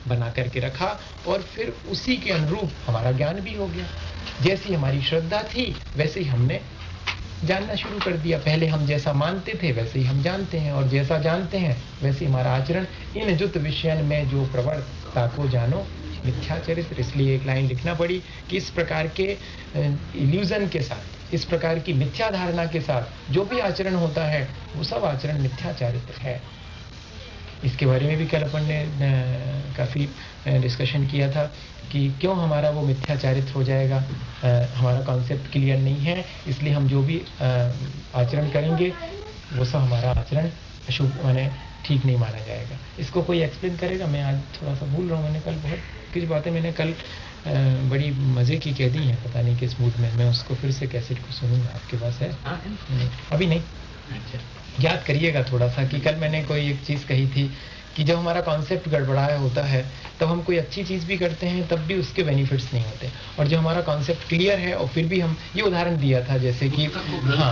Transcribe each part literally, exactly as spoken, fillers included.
बना करके रखा और फिर उसी के अनुरूप हमारा ज्ञान भी हो गया। जैसी हमारी श्रद्धा थी वैसे ही हमने जानना शुरू कर दिया। पहले हम जैसा मानते थे वैसे ही हम जानते हैं, और जैसा जानते हैं वैसे हमारा आचरण। इन जुत विषयन में जो प्रवृत्ता को जानो मिथ्या चरित्र। इसलिए एक लाइन लिखना पड़ी कि इस प्रकार के इल्यूजन के साथ, इस प्रकार की मिथ्या धारणा के साथ जो भी आचरण होता है वो सब आचरण मिथ्या चरित्र है। इसके बारे में भी कल अपन ने काफ़ी डिस्कशन किया था कि क्यों हमारा वो मिथ्या चरित्र हो जाएगा। आ, हमारा कॉन्सेप्ट क्लियर नहीं है, इसलिए हम जो भी आ, आचरण करेंगे वो सब हमारा आचरण अशुभ माने ठीक नहीं माना जाएगा। इसको कोई एक्सप्लेन करेगा? मैं आज थोड़ा सा भूल रहा हूँ, मैंने कल बहुत कुछ बातें मैंने कल आ, बड़ी मज़े की कह दी हैं, पता नहीं किस मूड में। मैं उसको फिर से कैसेट को सुनूंगा। आपके पास है? नहीं, अभी नहीं। याद करिएगा थोड़ा सा कि कल मैंने कोई एक चीज़ कही थी कि जब हमारा कॉन्सेप्ट गड़बड़ाया होता है तब हम कोई अच्छी चीज़ भी करते हैं तब भी उसके बेनिफिट्स नहीं होते, और जो हमारा कॉन्सेप्ट क्लियर है और फिर भी हम ये उदाहरण दिया था जैसे कि हाँ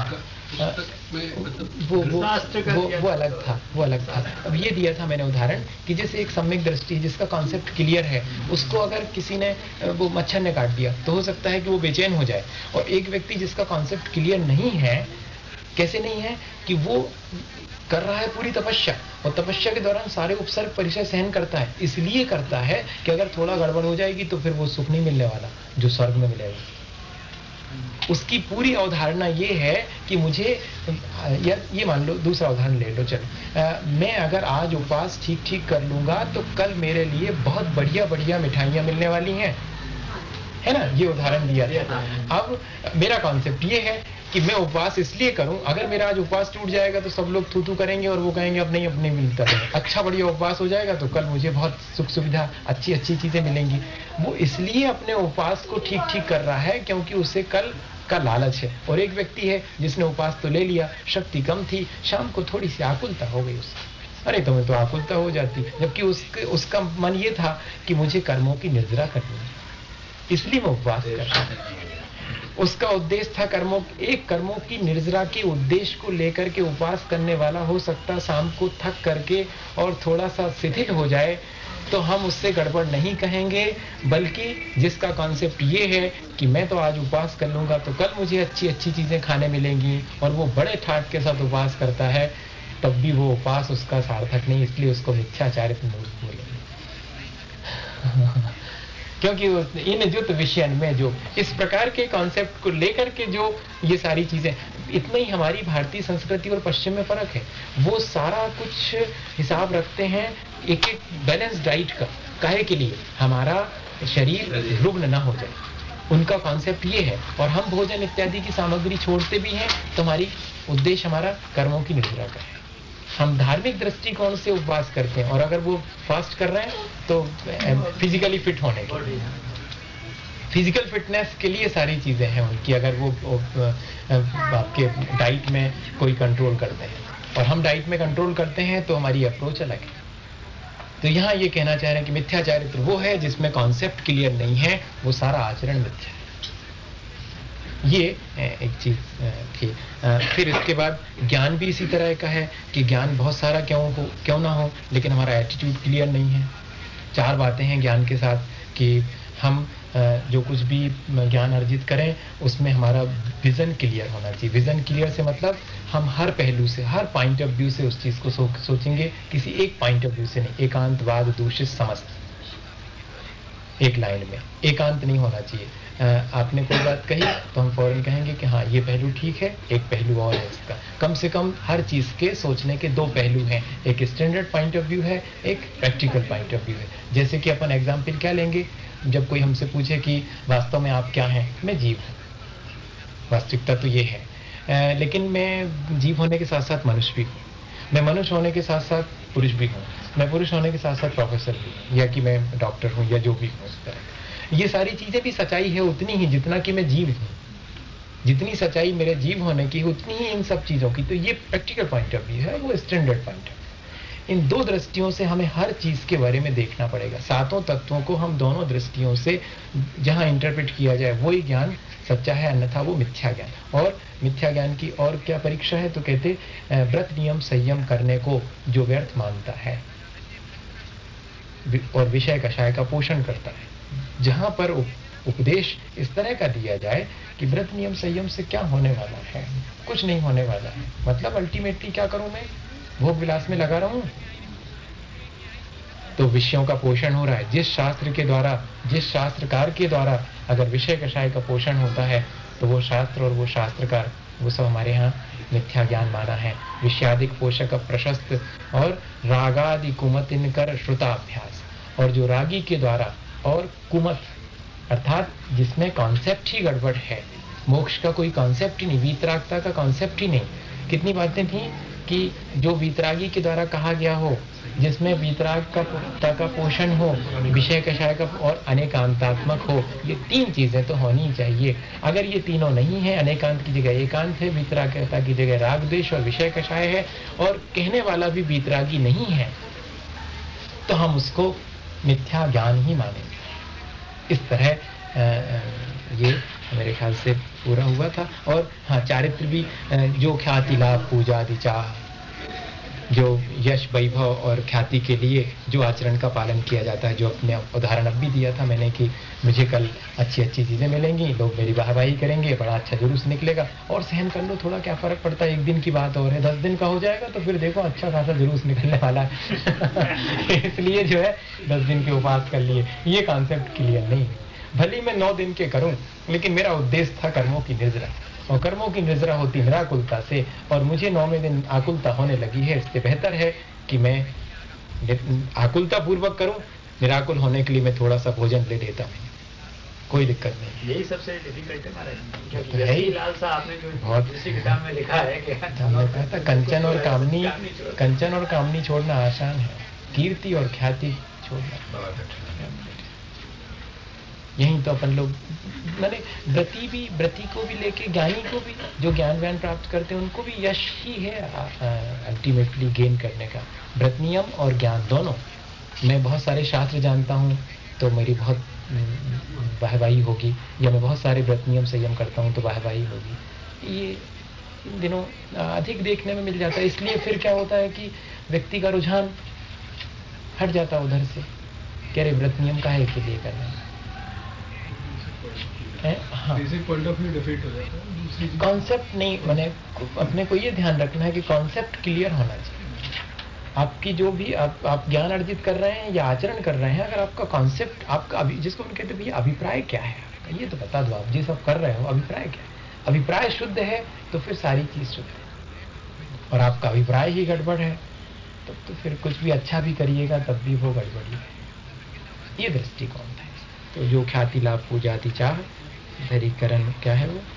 वो वो वो वो अलग था वो अलग था अब ये दिया था मैंने उदाहरण कि जैसे एक सम्यक दृष्टि जिसका कॉन्सेप्ट क्लियर है, उसको अगर किसी ने वो मच्छर ने काट दिया तो हो सकता है कि वो बेचैन हो जाए। और एक व्यक्ति जिसका कॉन्सेप्ट क्लियर नहीं है, कैसे नहीं है कि वो कर रहा है पूरी तपस्या, और तपस्या के दौरान सारे उपसर्ग परिचय सहन करता है, इसलिए करता है कि अगर थोड़ा गड़बड़ हो जाएगी तो फिर वो सुख नहीं मिलने वाला जो स्वर्ग में मिलेगा। उसकी पूरी अवधारणा ये है कि मुझे या ये मान लो, दूसरा उदाहरण ले लो, चलो मैं अगर आज उपवास ठीक ठीक कर लूंगा तो कल मेरे लिए बहुत बढ़िया बढ़िया मिठाइयाँ मिलने वाली हैं, है ना? ये उदाहरण दिया था। अब मेरा कॉन्सेप्ट ये है कि मैं उपवास इसलिए करूं, अगर मेरा आज उपवास टूट जाएगा तो सब लोग थू थू करेंगे और वो कहेंगे अब नहीं, अब नहीं मिलता है। अच्छा बढ़िया उपवास हो जाएगा तो कल मुझे बहुत सुख सुविधा अच्छी अच्छी चीजें मिलेंगी। वो इसलिए अपने उपवास को ठीक ठीक कर रहा है क्योंकि उसे कल का लालच है। और एक व्यक्ति है जिसने उपवास तो ले लिया, शक्ति कम थी, शाम को थोड़ी सी आकुलता हो गई उसकी, अरे तुम्हें तो आकुलता हो जाती, जबकि उसके उसका मन ये था कि मुझे कर्मों की निर्जरा करनी है, इसलिए मैं उपवास कर रहा हूं। उसका उद्देश्य था कर्मों, एक कर्मों की निर्जरा के उद्देश्य को लेकर के उपवास करने वाला हो सकता शाम को थक करके और थोड़ा सा शिथिल हो जाए, तो हम उससे गड़बड़ नहीं कहेंगे, बल्कि जिसका कॉन्सेप्ट ये है कि मैं तो आज उपवास कर लूंगा तो कल मुझे अच्छी अच्छी चीजें खाने मिलेंगी, और वो बड़े ठाट के साथ उपवास करता है, तब भी वो उपवास उसका सार्थक नहीं, इसलिए उसको मिथ्याचारित्र बोलेंगे। क्योंकि इन जुत विषय में जो इस प्रकार के कॉन्सेप्ट को लेकर के जो ये सारी चीजें, इतना ही हमारी भारतीय संस्कृति और पश्चिम में फर्क है। वो सारा कुछ हिसाब रखते हैं एक एक बैलेंस डाइट का, काहे के लिए हमारा शरीर रुग्ण ना हो जाए, उनका कॉन्सेप्ट ये है। और हम भोजन इत्यादि की सामग्री छोड़ते भी हैं तो हमारी उद्देश्य हमारा कर्मों की निद्रा का है। हम धार्मिक दृष्टिकोण से उपवास करते हैं, और अगर वो फास्ट कर रहे हैं तो फिजिकली फिट होने के लिए, फिजिकल फिटनेस के लिए सारी चीजें हैं उनकी, अगर वो, वो आपके डाइट में कोई कंट्रोल करते हैं, और हम डाइट में कंट्रोल करते हैं तो हमारी अप्रोच अलग है। तो यहाँ ये कहना चाह रहे हैं कि मिथ्याचारित्र वो है जिसमें कॉन्सेप्ट क्लियर नहीं है, वो सारा आचरण मिथ्या है। ये एक चीज थी। फिर इसके बाद ज्ञान भी इसी तरह का है कि ज्ञान बहुत सारा क्यों हो क्यों ना हो, लेकिन हमारा एटीट्यूड क्लियर नहीं है। चार बातें हैं ज्ञान के साथ कि हम जो कुछ भी ज्ञान अर्जित करें उसमें हमारा विजन क्लियर होना चाहिए। विजन क्लियर से मतलब हम हर पहलू से, हर पॉइंट ऑफ व्यू से उस चीज को सो, सोचेंगे, किसी एक पॉइंट ऑफ व्यू से नहीं। एकांतवाद दूषित समस्त, एक लाइन में एकांत नहीं होना चाहिए। आ, आपने कोई बात कही तो हम फौरन कहेंगे कि हाँ ये पहलू ठीक है, एक पहलू और है इसका। कम से कम हर चीज के सोचने के दो पहलू हैं, एक स्टैंडर्ड पॉइंट ऑफ व्यू है, एक प्रैक्टिकल पॉइंट ऑफ व्यू है। जैसे कि अपन एग्जाम्पल क्या लेंगे, जब कोई हमसे पूछे कि वास्तव में आप क्या हैं, मैं जीव हूँ, वास्तविकता तो ये है, आ, लेकिन मैं जीव होने के साथ साथ मनुष्य भी हूँ, मैं मनुष्य होने के साथ साथ पुरुष भी हूँ, मैं पुरुष होने के साथ साथ प्रोफेसर भी हूँ, या कि मैं डॉक्टर हूँ, या जो भी हूँ उस तरह। ये सारी चीजें भी सच्चाई है उतनी ही जितना कि मैं जीव हूँ, जितनी सच्चाई मेरे जीव होने की उतनी ही इन सब चीजों की। तो ये प्रैक्टिकल पॉइंट ऑफ व्यू है, वो स्टैंडर्ड पॉइंट है। इन दो दृष्टियों से हमें हर चीज के बारे में देखना पड़ेगा। सातों तत्वों को हम दोनों दृष्टियों से जहां इंटरप्रेट किया जाए वही ज्ञान सच्चा है, अन्यथा वो मिथ्या ज्ञान। और मिथ्या ज्ञान की और क्या परीक्षा है, तो कहते व्रत नियम संयम करने को जो व्यर्थ मानता है, और विषय कषाय का पोषण करता है। जहां पर उपदेश इस तरह का दिया जाए कि व्रत नियम संयम से क्या होने वाला है, कुछ नहीं होने वाला है। मतलब अल्टीमेटली क्या करूं मैं, भोग विलास में लगा रहूं, तो विषयों का पोषण हो रहा है। जिस शास्त्र के द्वारा, जिस शास्त्रकार के द्वारा अगर विषय कषाय का पोषण होता है, तो वो शास्त्र और वो शास्त्रकार, वो सब हमारे यहाँ मिथ्या ज्ञान माना है। विषयादिक पोषक प्रशस्त और रागादि कुमतिन कर श्रुताभ्यास, और जो रागी के द्वारा और कुमत अर्थात जिसमें कॉन्सेप्ट ही गड़बड़ है, मोक्ष का कोई कॉन्सेप्ट ही नहीं, वीतरागता का कॉन्सेप्ट ही नहीं। कितनी बातें थी कि जो वीतरागी के द्वारा कहा गया हो, जिसमें वीतराग का का पोषण हो, विषय कषाय का और अनेकांतात्मक हो, ये तीन चीजें तो होनी चाहिए। अगर ये तीनों नहीं है, अनेकांत की जगह एकांत है, वीतरागता की जगह राग द्वेष और विषय कषाय है, और कहने वाला भी वीतरागी नहीं है, तो हम उसको मिथ्या ज्ञान ही मानेंगे। इस तरह ये मेरे ख्याल से पूरा हुआ था। और हाँ, चारित्र भी, जो ख्याति लाभ पूजा आदि चाह, जो यश वैभव और ख्याति के लिए जो आचरण का पालन किया जाता है, जो अपने उदाहरण अब भी दिया था मैंने कि मुझे कल अच्छी अच्छी चीज़ें मिलेंगी, लोग मेरी वाहवाही करेंगे, बड़ा अच्छा जुलूस निकलेगा, और सहन कर लो, थोड़ा क्या फ़र्क पड़ता है, एक दिन की बात और है, दस दिन का हो जाएगा तो फिर देखो अच्छा खासा जुलूस निकलने वाला है इसलिए जो है दस दिन के उपवास कर लिए, ये कॉन्सेप्ट क्लियर नहीं है। भले मैं नौ दिन के करूं, लेकिन मेरा उद्देश्य था कर्मों की निर्जरा, और कर्मों की निर्जरा होती निराकुलता से, और मुझे नौवें दिन आकुलता होने लगी है। इससे बेहतर है कि मैं आकुलता पूर्वक करूं, निराकुल होने के लिए मैं थोड़ा सा भोजन ले लेता हूं, कोई दिक्कत नहीं। यही सबसे डिफिकल्ट है महाराज, क्योंकि यही लालसा आपने जो बहुत दूसरी किताब में लिखा है कि हमने कहा था कंचन और कामनी, कंचन और कामनी छोड़ना आसान है, कीर्ति और ख्याति छोड़ना। यही तो अपन लोग, मैंने व्रती भी, व्रती को भी लेके, ज्ञानी को भी, जो ज्ञान व्यान प्राप्त करते हैं उनको भी यश ही है अल्टीमेटली गेन करने का, व्रत नियम और ज्ञान दोनों। मैं बहुत सारे शास्त्र जानता हूँ तो मेरी बहुत वाहवाही होगी, या मैं बहुत सारे व्रत नियम संयम करता हूँ तो वाहवाही होगी। ये इन दिनों अधिक देखने में मिल जाता है। इसलिए फिर क्या होता है कि व्यक्ति का रुझान हट जाता उधर से, कह रहे व्रत नियम काहे के लिए करना है। हाँ, कॉन्सेप्ट नहीं, मैंने अपने को ये ध्यान रखना है कि कॉन्सेप्ट क्लियर होना चाहिए। आपकी जो भी आप आप ज्ञान अर्जित कर रहे हैं या आचरण कर रहे हैं, अगर आपका कॉन्सेप्ट, आपका अभी जिसको हम कहते हैं भैया अभिप्राय क्या है आपका, ये तो बता दो, आप जिस आप कर रहे हो अभिप्राय क्या है। अभिप्राय शुद्ध है तो फिर सारी चीज शुद्ध है, और आपका अभिप्राय ही गड़बड़ है तब तो, तो फिर कुछ भी अच्छा भी करिएगा तब भी वो गड़बड़ी है। ये दृष्टिकोण है। तो जो ख्याति लाभ पूजाति चाह धरीकरण क्या है वो,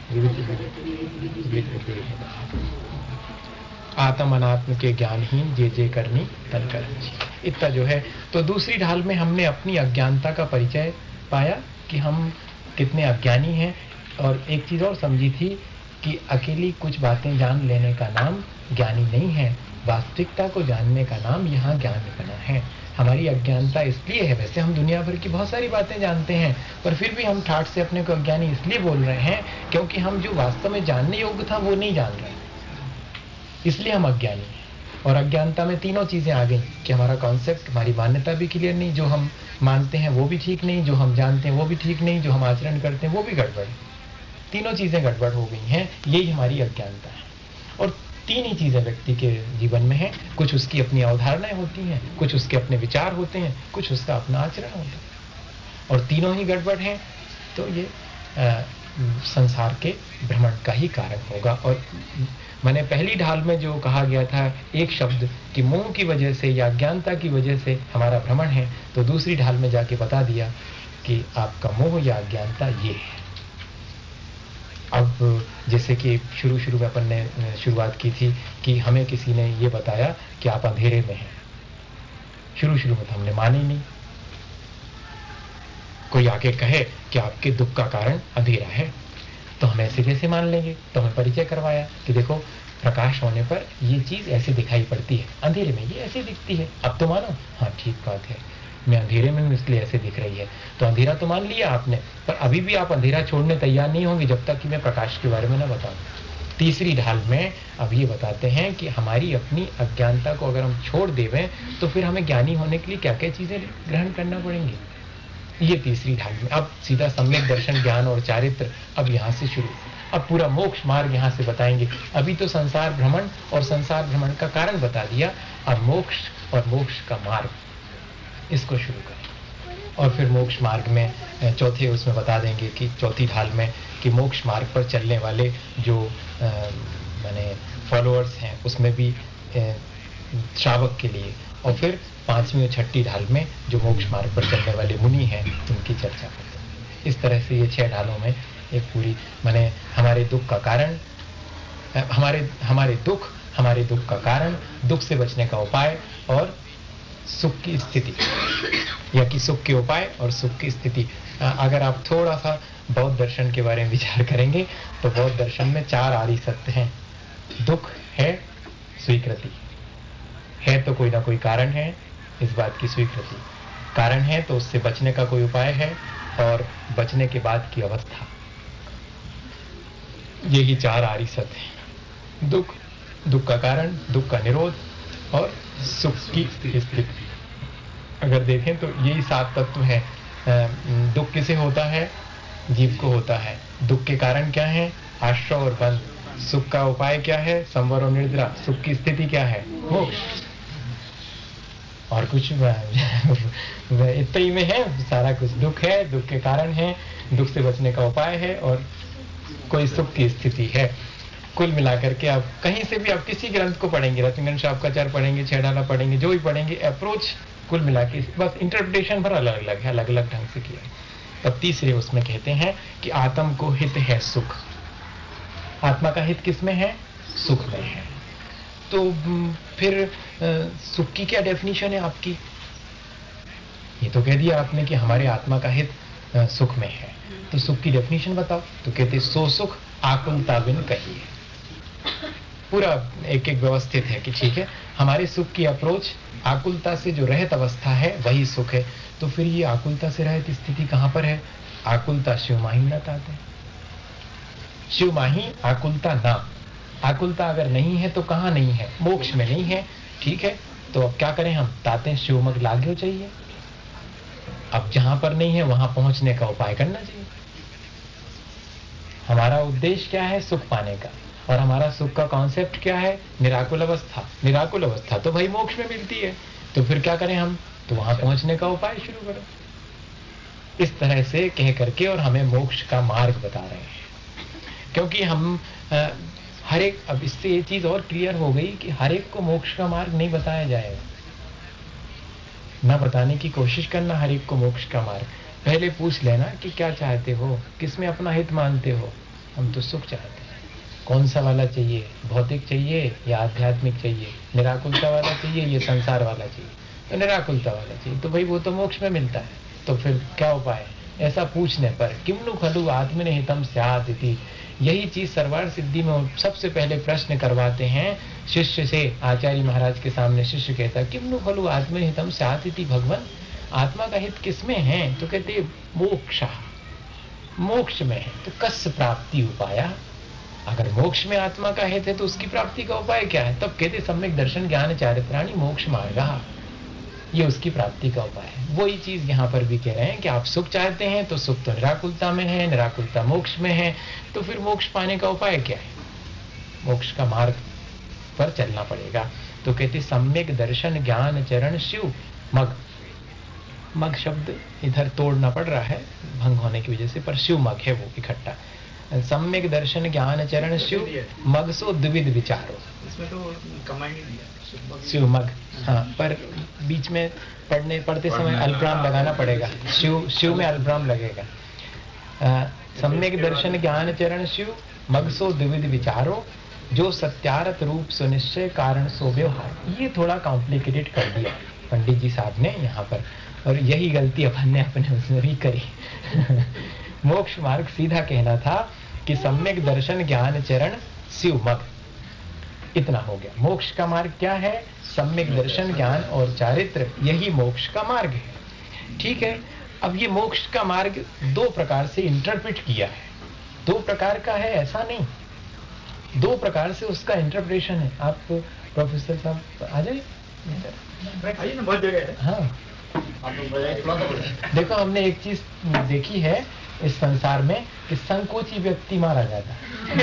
आत्म अनात्म के ज्ञानहीन जे जे करनी तन करनी, इतना जो है। तो दूसरी ढाल में हमने अपनी अज्ञानता का परिचय पाया कि हम कितने अज्ञानी हैं, और एक चीज और समझी थी कि अकेली कुछ बातें जान लेने का नाम ज्ञानी नहीं है, वास्तविकता को जानने का नाम यहाँ ज्ञान बना है। हमारी अज्ञानता इसलिए है, वैसे हम दुनिया भर की बहुत सारी बातें जानते हैं, पर फिर भी हम ठाठ से अपने को अज्ञानी इसलिए बोल रहे हैं क्योंकि हम जो वास्तव में जानने योग्य था वो नहीं जान रहे, इसलिए हम अज्ञानी हैं। और अज्ञानता में तीनों चीजें आ गई कि हमारा कॉन्सेप्ट, हमारी मान्यता भी क्लियर नहीं, जो हम मानते हैं वो भी ठीक नहीं, जो हम जानते हैं वो भी ठीक नहीं, जो हम आचरण करते हैं वो भी गड़बड़, तीनों चीजें गड़बड़ हो गई हैं। यही हमारी अज्ञानता है। और तीन ही चीजें व्यक्ति के जीवन में है, कुछ उसकी अपनी अवधारणाएं होती हैं, कुछ उसके अपने विचार होते हैं, कुछ उसका अपना आचरण होता है, और तीनों ही गड़बड़ हैं तो ये आ, संसार के भ्रमण का ही कारण होगा। और मैंने पहली ढाल में जो कहा गया था एक शब्द कि मोह की वजह से या अज्ञानता की वजह से हमारा भ्रमण है, तो दूसरी ढाल में जाके बता दिया कि आपका मोह या अज्ञानता ये है। अब जैसे कि शुरू शुरू में अपन ने शुरुआत की थी कि हमें किसी ने ये बताया कि आप अंधेरे में हैं, शुरू शुरू में तो हमने माने नहीं। कोई आके कहे कि आपके दुख का कारण अंधेरा है तो हम ऐसे कैसे मान लेंगे, तो हमें परिचय करवाया कि देखो प्रकाश होने पर ये चीज ऐसे दिखाई पड़ती है, अंधेरे में ये ऐसे दिखती है, अब तो मानो। हाँ ठीक बात है, मैं अंधेरे में हूं इसलिए ऐसे दिख रही है, तो अंधेरा तो मान लिया आपने, पर अभी भी आप अंधेरा छोड़ने तैयार नहीं होंगे जब तक कि मैं प्रकाश के बारे में ना बताऊं। तीसरी ढाल में अब ये बताते हैं कि हमारी अपनी अज्ञानता को अगर हम छोड़ देवें तो फिर हमें ज्ञानी होने के लिए क्या क्या चीजें ग्रहण करना पड़ेंगी। ये तीसरी ढाल में अब सीधा सम्यक दर्शन, ज्ञान और चारित्र अब यहाँ से शुरू। अब पूरा मोक्ष मार्ग यहाँ से बताएंगे। अभी तो संसार भ्रमण और संसार भ्रमण का कारण बता दिया, अब मोक्ष और मोक्ष का मार्ग इसको शुरू करें। और फिर मोक्ष मार्ग में चौथे उसमें बता देंगे कि चौथी ढाल में कि मोक्ष मार्ग पर चलने वाले जो माने फॉलोअर्स हैं उसमें भी श्रावक के लिए, और फिर पांचवी और छठी ढाल में जो मोक्ष मार्ग पर चलने वाले मुनि हैं उनकी चर्चा करते हैं। इस तरह से ये छह ढालों में एक पूरी माने हमारे दुख का कारण, हमारे हमारे दुख हमारे दुख का कारण, दुख से बचने का उपाय और सुख की स्थिति, या कि सुख के उपाय और सुख की स्थिति। अगर आप थोड़ा सा बौद्ध दर्शन के बारे में विचार करेंगे तो बौद्ध दर्शन में चार आर्य सत्य हैं। दुख है स्वीकृति, है तो कोई ना कोई कारण है, इस बात की स्वीकृति, कारण है तो उससे बचने का कोई उपाय है, और बचने के बाद की अवस्था। यही चार आर्य सत्य हैं। दुख, दुख का कारण, दुख का निरोध और सुख की स्थिति। अगर देखें तो यही सात तत्व हैं। दुख किसे होता है? जीव को होता है। दुख के कारण क्या है? आश्रय और बंध। सुख का उपाय क्या है? संवर और निद्रा। सुख की स्थिति क्या है? मोक्ष। और कुछ इतना ही में है सारा कुछ। दुख है, दुख के कारण है, दुख से बचने का उपाय है, और कोई सुख की स्थिति है। कुल मिलाकर के आप कहीं से भी आप किसी ग्रंथ को पढ़ेंगे, रत्नगंज शापकाचार्य पढ़ेंगे, छह ढाला पढ़ेंगे, जो भी पढ़ेंगे, अप्रोच कुल मिला के बस इंटरप्रिटेशन पर अलग अलग है, अलग अलग ढंग से किया। तब तीसरे उसमें कहते हैं कि आत्म को हित है सुख। आत्मा का हित किसमें है? सुख में है। तो फिर सुख की क्या डेफिनेशन है आपकी? ये तो कह दिया आपने कि हमारे आत्मा का हित सुख में है, तो सुख की डेफिनेशन बताओ। तो कहते सो सुख आकुलता बिन कहिए। पूरा एक एक व्यवस्थित है कि ठीक है, हमारे सुख की अप्रोच आकुलता से जो रहित अवस्था है वही सुख है। तो फिर ये आकुलता से रहित स्थिति कहां पर है? आकुलता शिवमाही न ताते। शिवमाही आकुलता ना। आकुलता अगर नहीं है तो कहां नहीं है? मोक्ष में नहीं है। ठीक है, तो अब क्या करें हम? ताते शिवमग लाग्यो चाहिए। अब जहां पर नहीं है वहां पहुंचने का उपाय करना चाहिए। हमारा उद्देश्य क्या है? सुख पाने का। और हमारा सुख का कॉन्सेप्ट क्या है? निराकुल अवस्था। निराकुल अवस्था तो भाई मोक्ष में मिलती है। तो फिर क्या करें हम? तो वहां पहुंचने का उपाय शुरू करो। इस तरह से कह करके और हमें मोक्ष का मार्ग बता रहे हैं। क्योंकि हम आ, हर एक, अब इससे ये चीज और क्लियर हो गई कि हर एक को मोक्ष का मार्ग नहीं बताया जाएगा। ना बताने की कोशिश करना हर एक को मोक्ष का मार्ग। पहले पूछ लेना कि क्या चाहते हो, किसमें अपना हित मानते हो। हम तो सुख चाहते हैं। कौन सा वाला चाहिए? भौतिक चाहिए या आध्यात्मिक चाहिए? निराकुलता वाला चाहिए या संसार वाला चाहिए? तो निराकुलता वाला चाहिए। तो भाई वो तो मोक्ष में मिलता है। तो फिर क्या उपाय है? ऐसा पूछने पर किम्नु खलु आत्मने हितम स्यात् इति, यही चीज सर्वार्थ सिद्धि में सबसे पहले प्रश्न करवाते हैं शिष्य से। आचार्य महाराज के सामने शिष्य कहता है किम्नु खलु आत्मने हितम स्यात् इति, भगवान आत्मा का हित किसमें है? तो कहते मोक्ष, मोक्ष में है। तो कस्य प्राप्ति उपाय? अगर मोक्ष में आत्मा का हित है तो उसकी प्राप्ति का उपाय क्या है? तब कहते सम्यक दर्शन ज्ञान चारित्राणि मोक्ष मार्गः, ये उसकी प्राप्ति का उपाय है। वही चीज यहाँ पर भी कह रहे हैं कि आप सुख चाहते हैं तो सुख तो निराकुलता में है, निराकुलता मोक्ष में है। तो फिर मोक्ष पाने का उपाय क्या है? मोक्ष का मार्ग पर चलना पड़ेगा। तो कहते सम्यक दर्शन ज्ञान चरण शिव मग। मग शब्द इधर तोड़ना पड़ रहा है भंग होने की वजह से, पर शिव मग है वो इकट्ठा। सम्यक दर्शन ज्ञान चरण शिव मग सो द्विविध विचारो। इसमें तो कमांड ही दिया शिव मग। हाँ, पर बीच में पढ़ने पढ़ते समय अल्पराम लगाना पड़ेगा। शिव शिव में अल्पराम लगेगा। सम्यक दर्शन ज्ञान चरण शिव मग सो द्विविध विचारो, जो सत्यारत रूप सुनिश्चय कारण सो व्यवहार। ये थोड़ा कॉम्प्लिकेटेड कर दिया पंडित जी साहब ने यहाँ पर, और यही गलती अपन ने अपने उसमें भी करी। मोक्ष मार्ग सीधा कहना था कि सम्यक दर्शन ज्ञान चरण शिव मग, इतना हो गया। मोक्ष का मार्ग क्या है? सम्यक दर्शन ज्ञान और चारित्र, यही मोक्ष का मार्ग है। ठीक है, अब ये मोक्ष का मार्ग दो प्रकार से इंटरप्रेट किया है। दो प्रकार का है ऐसा नहीं, दो प्रकार से उसका इंटरप्रिटेशन है। आप प्रोफेसर साहब आ जाइए, आइए ना, बहुत जगह है। हाँ आप लोग बताइए थोड़ा सा। देखो, हमने एक चीज देखी है इस संसार में कि संकोची व्यक्ति मारा जाता है।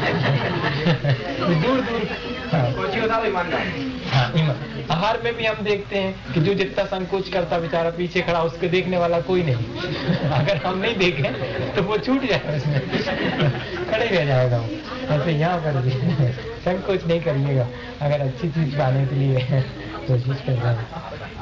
दूर दूर हाँ, कोची होता है ईमानदार। हाँ ईमान। आहार में भी हम देखते हैं कि जो जितना संकोच करता बेचारा पीछे खड़ा, उसके देखने वाला कोई नहीं। अगर हम नहीं देखें तो वो छूट जाए, उसमें खड़े रह जाएगा वो। ऐसे यहाँ पर भी संकोच नहीं करिएगा अगर अच्छी चीज पाने के लिए कोशिश कर रहे हैं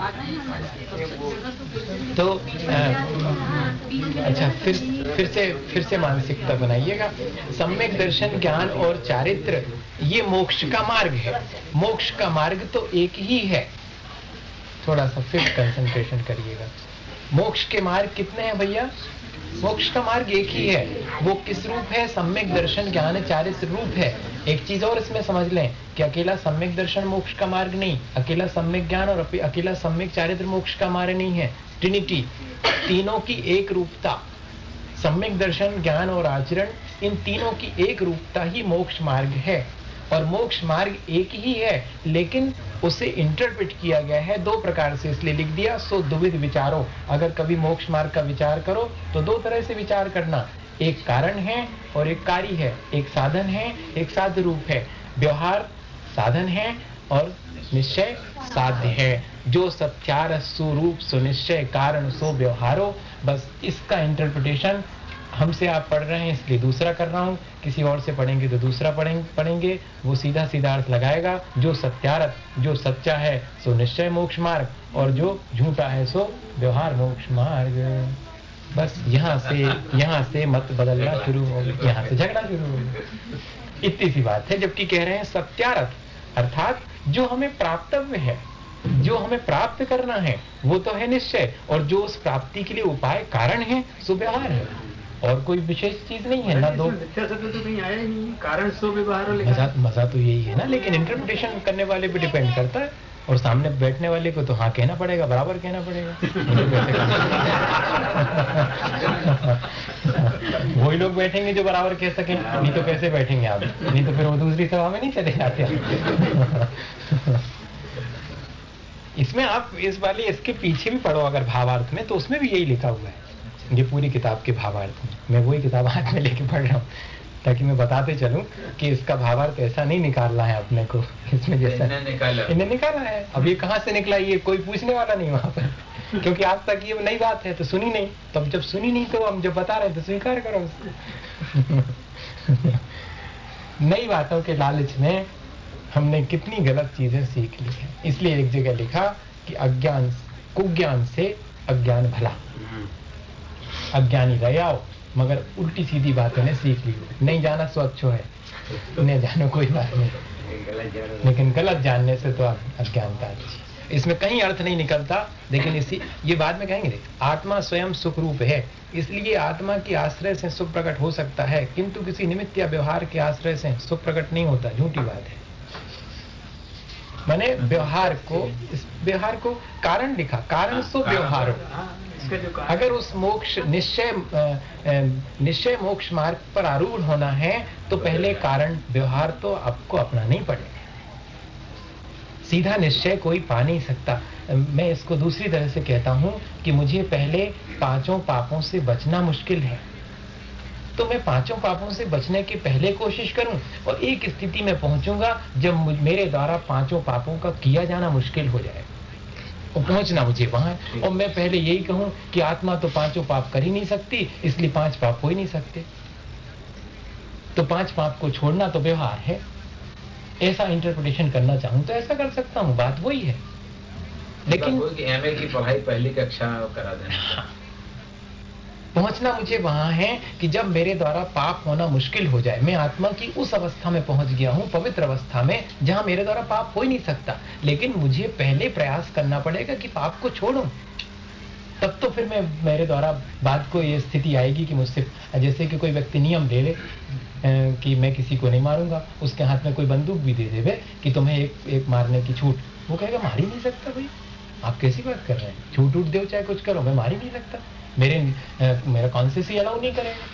तो आ, अच्छा फिर फिर से फिर से मानसिकता बनाइएगा। सम्यक दर्शन, ज्ञान और चारित्र ये मोक्ष का मार्ग है। मोक्ष का मार्ग तो एक ही है। थोड़ा सा फिर कंसंट्रेशन करिएगा। मोक्ष के मार्ग कितने हैं भैया? मोक्ष का मार्ग एक ही है। वो किस रूप है? सम्यक दर्शन, ज्ञान, चारित्र रूप है। एक चीज और इसमें समझ लें कि अकेला सम्यक दर्शन मोक्ष का मार्ग नहीं, अकेला सम्यक ज्ञान और अकेला सम्यक चारित्र मोक्ष का मार्ग नहीं है। ट्रिनिटी, तीनों की एक रूपता, सम्यक दर्शन, ज्ञान और आचरण, इन तीनों की एक रूपता ही मोक्ष मार्ग है। और मोक्ष मार्ग एक ही है, लेकिन उसे इंटरप्रेट किया गया है दो प्रकार से, इसलिए लिख दिया सो द्विविध विचारो। अगर कभी मोक्ष मार्ग का विचार करो तो दो तरह से विचार करना, एक कारण है और एक कार्य है, एक साधन है, एक साध्य रूप है। व्यवहार साधन है और निश्चय साध्य है। जो सत्यार स्वरूप सुनिश्चय कारण सो व्यवहारो। बस इसका इंटरप्रिटेशन हमसे आप पढ़ रहे हैं इसलिए दूसरा कर रहा हूं, किसी और से पढ़ेंगे तो दूसरा पढ़ेंगे पढ़ेंगे वो सीधा सीधा अर्थ लगाएगा। जो सत्यारथ, जो सच्चा है सो निश्चय मोक्ष मार्ग, और जो झूठा है सो व्यवहार मोक्ष मार्ग। बस यहाँ से यहाँ से मत बदलना शुरू हो गया, यहाँ से झगड़ा शुरू हो गया। इतनी सी बात है। जबकि कह रहे हैं सत्यारथ अर्थात जो हमें प्राप्तव्य है, जो हमें प्राप्त करना है वो तो है निश्चय, और जो उस प्राप्ति के लिए उपाय कारण है सो व्यवहार है, और कोई विशेष चीज नहीं है ना। दो मिथ्या शब्द तो कहीं आया ही नहीं, कारण सो व्यवहार लिखा। मजा मजा तो यही है ना, लेकिन इंटरप्रिटेशन करने वाले पे डिपेंड करता है, और सामने बैठने वाले को तो हाँ कहना पड़ेगा, बराबर कहना पड़ेगा। वही लोग बैठेंगे जो बराबर कह सकें, नहीं तो कैसे बैठेंगे आप? नहीं तो फिर वो दूसरी सभा में नहीं चले जाते। इसमें आप इस वाले इसके पीछे भी पढ़ो अगर भावार्थ में, तो उसमें भी यही लिखा हुआ है। ये पूरी किताब के भावार्थ में, मैं वही किताब हाथ में लेके पढ़ रहा हूँ ताकि मैं बताते चलूं कि इसका भावार्थ ऐसा नहीं निकालना है अपने को, इसमें जैसा इन्हें निकाला इन्हें निकाला है। अब ये कहाँ से निकला, ये कोई पूछने वाला नहीं वहां पर, क्योंकि आज तक ये नई बात है तो सुनी नहीं। तो अब जब सुनी नहीं तो हम जब बता रहे हैं तो स्वीकार करो उसको। नई बातों के लालच में हमने कितनी गलत चीजें सीख ली हैं। इसलिए एक जगह लिखा कि अज्ञान कुज्ञान से अज्ञान भला। अज्ञानी रह आओ मगर उल्टी सीधी बातें ने सीख ली। नहीं जाना स्वच्छ है, नहीं जानो कोई बात नहीं, लेकिन गलत जानने से तो अज्ञानता अच्छी। इसमें कहीं अर्थ नहीं निकलता, लेकिन इसी ये बाद में कहेंगे। आत्मा स्वयं सुख रूप है, इसलिए आत्मा के आश्रय से सुख प्रकट हो सकता है, किंतु किसी निमित्त या व्यवहार के आश्रय से सुख प्रकट नहीं होता। झूठी बात है। मैंने व्यवहार को इस व्यवहार को कारण लिखा, कारण सो व्यवहार हो। अगर उस मोक्ष निश्चय निश्चय मोक्ष मार्ग पर आरूढ़ होना है तो पहले कारण व्यवहार तो आपको अपनाना ही पड़ेगा। सीधा निश्चय कोई पा नहीं सकता। मैं इसको दूसरी तरह से कहता हूं कि मुझे पहले पांचों पापों से बचना मुश्किल है, तो मैं पांचों पापों से बचने की पहले कोशिश करूं, और एक स्थिति में पहुंचूंगा जब मेरे द्वारा पांचों पापों का किया जाना मुश्किल हो जाएगा, और पहुंचना मुझे वहां। और मैं पहले यही कहूं कि आत्मा तो पांचों पाप कर ही नहीं सकती, इसलिए पांच पाप हो ही नहीं सकते, तो पांच पाप को छोड़ना तो व्यवहार है। ऐसा इंटरप्रिटेशन करना चाहूं तो ऐसा कर सकता हूं, बात वही है। लेकिन एमए की पढ़ाई पहली कक्षा करा देना, पहुंचना मुझे वहां है कि जब मेरे द्वारा पाप होना मुश्किल हो जाए, मैं आत्मा की उस अवस्था में पहुंच गया हूं, पवित्र अवस्था में, जहां मेरे द्वारा पाप हो ही नहीं सकता, लेकिन मुझे पहले प्रयास करना पड़ेगा कि पाप को छोड़ूं। तब तो फिर मैं मेरे द्वारा बात को ये स्थिति आएगी कि मुझसे, जैसे कि कोई व्यक्ति नियम ले ले कि मैं किसी को नहीं मारूंगा, उसके हाथ में कोई बंदूक भी दे देवे कि तुम्हें एक एक मारने की छूट, वो कहेगा मार ही नहीं सकता। भाई आप कैसी बात कर रहे हैं, छूट उठ दो चाहे कुछ करो, मैं मार ही नहीं सकता, मेरे आ, मेरा कॉन्शियस ही अलाउ नहीं करेगा।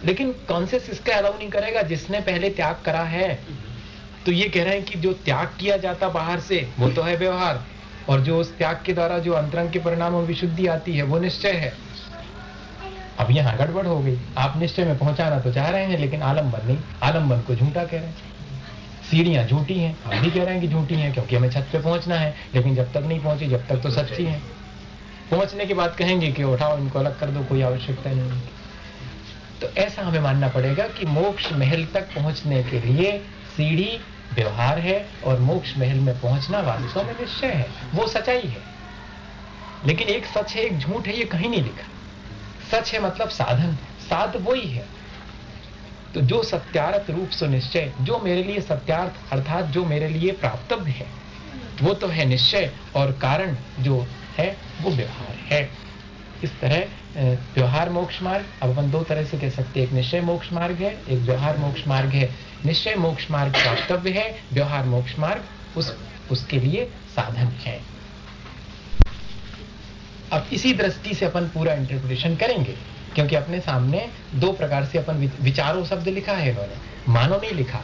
लेकिन कॉन्शियस इसका अलाउ नहीं करेगा जिसने पहले त्याग करा है। तो ये कह रहे हैं कि जो त्याग किया जाता बाहर से वो तो है व्यवहार, और जो उस त्याग के द्वारा जो अंतरंग के परिणाम में विशुद्धि आती है वो निश्चय है। अब यहाँ गड़बड़ हो गई, आप निश्चय में पहुंचाना तो चाह रहे हैं लेकिन आलम्बन नहीं, आलम्बन को झूठा कह रहे हैं। सीढ़ियां झूठी हैं, हम भी कह रहे हैं कि झूठी हैं क्योंकि हमें छत पे पहुंचना है, लेकिन जब तक नहीं पहुंची जब तक तो सच्ची है। पहुंचने के बाद कहेंगे कि उठाओ इनको अलग कर दो, कोई आवश्यकता नहीं। तो ऐसा हमें मानना पड़ेगा कि मोक्ष महल तक पहुंचने के लिए सीढ़ी व्यवहार है और मोक्ष महल में पहुंचना वास्तव में निश्चय है, वो सच्चाई है। लेकिन एक सच है एक झूठ है, ये कहीं नहीं लिखा। सच है मतलब साधन, साध वही है। तो जो सत्यार्थ रूप सुनिश्चय, जो मेरे लिए सत्यार्थ अर्थात जो मेरे लिए प्राप्तव्य है वो तो है निश्चय, और कारण जो है वो व्यवहार है। इस तरह व्यवहार मोक्ष मार्ग अब अपन दो तरह से कह सकते हैं, एक निश्चय मोक्ष मार्ग है, एक व्यवहार मोक्ष मार्ग है। निश्चय मोक्ष मार्ग प्राप्तव्य है, व्यवहार मोक्ष मार्ग उस उसके लिए साधन है। अब इसी दृष्टि से अपन पूरा इंटरप्रिटेशन करेंगे, क्योंकि अपने सामने दो प्रकार से अपन विचारों शब्द लिखा है इन्होंने, मानो नहीं लिखा।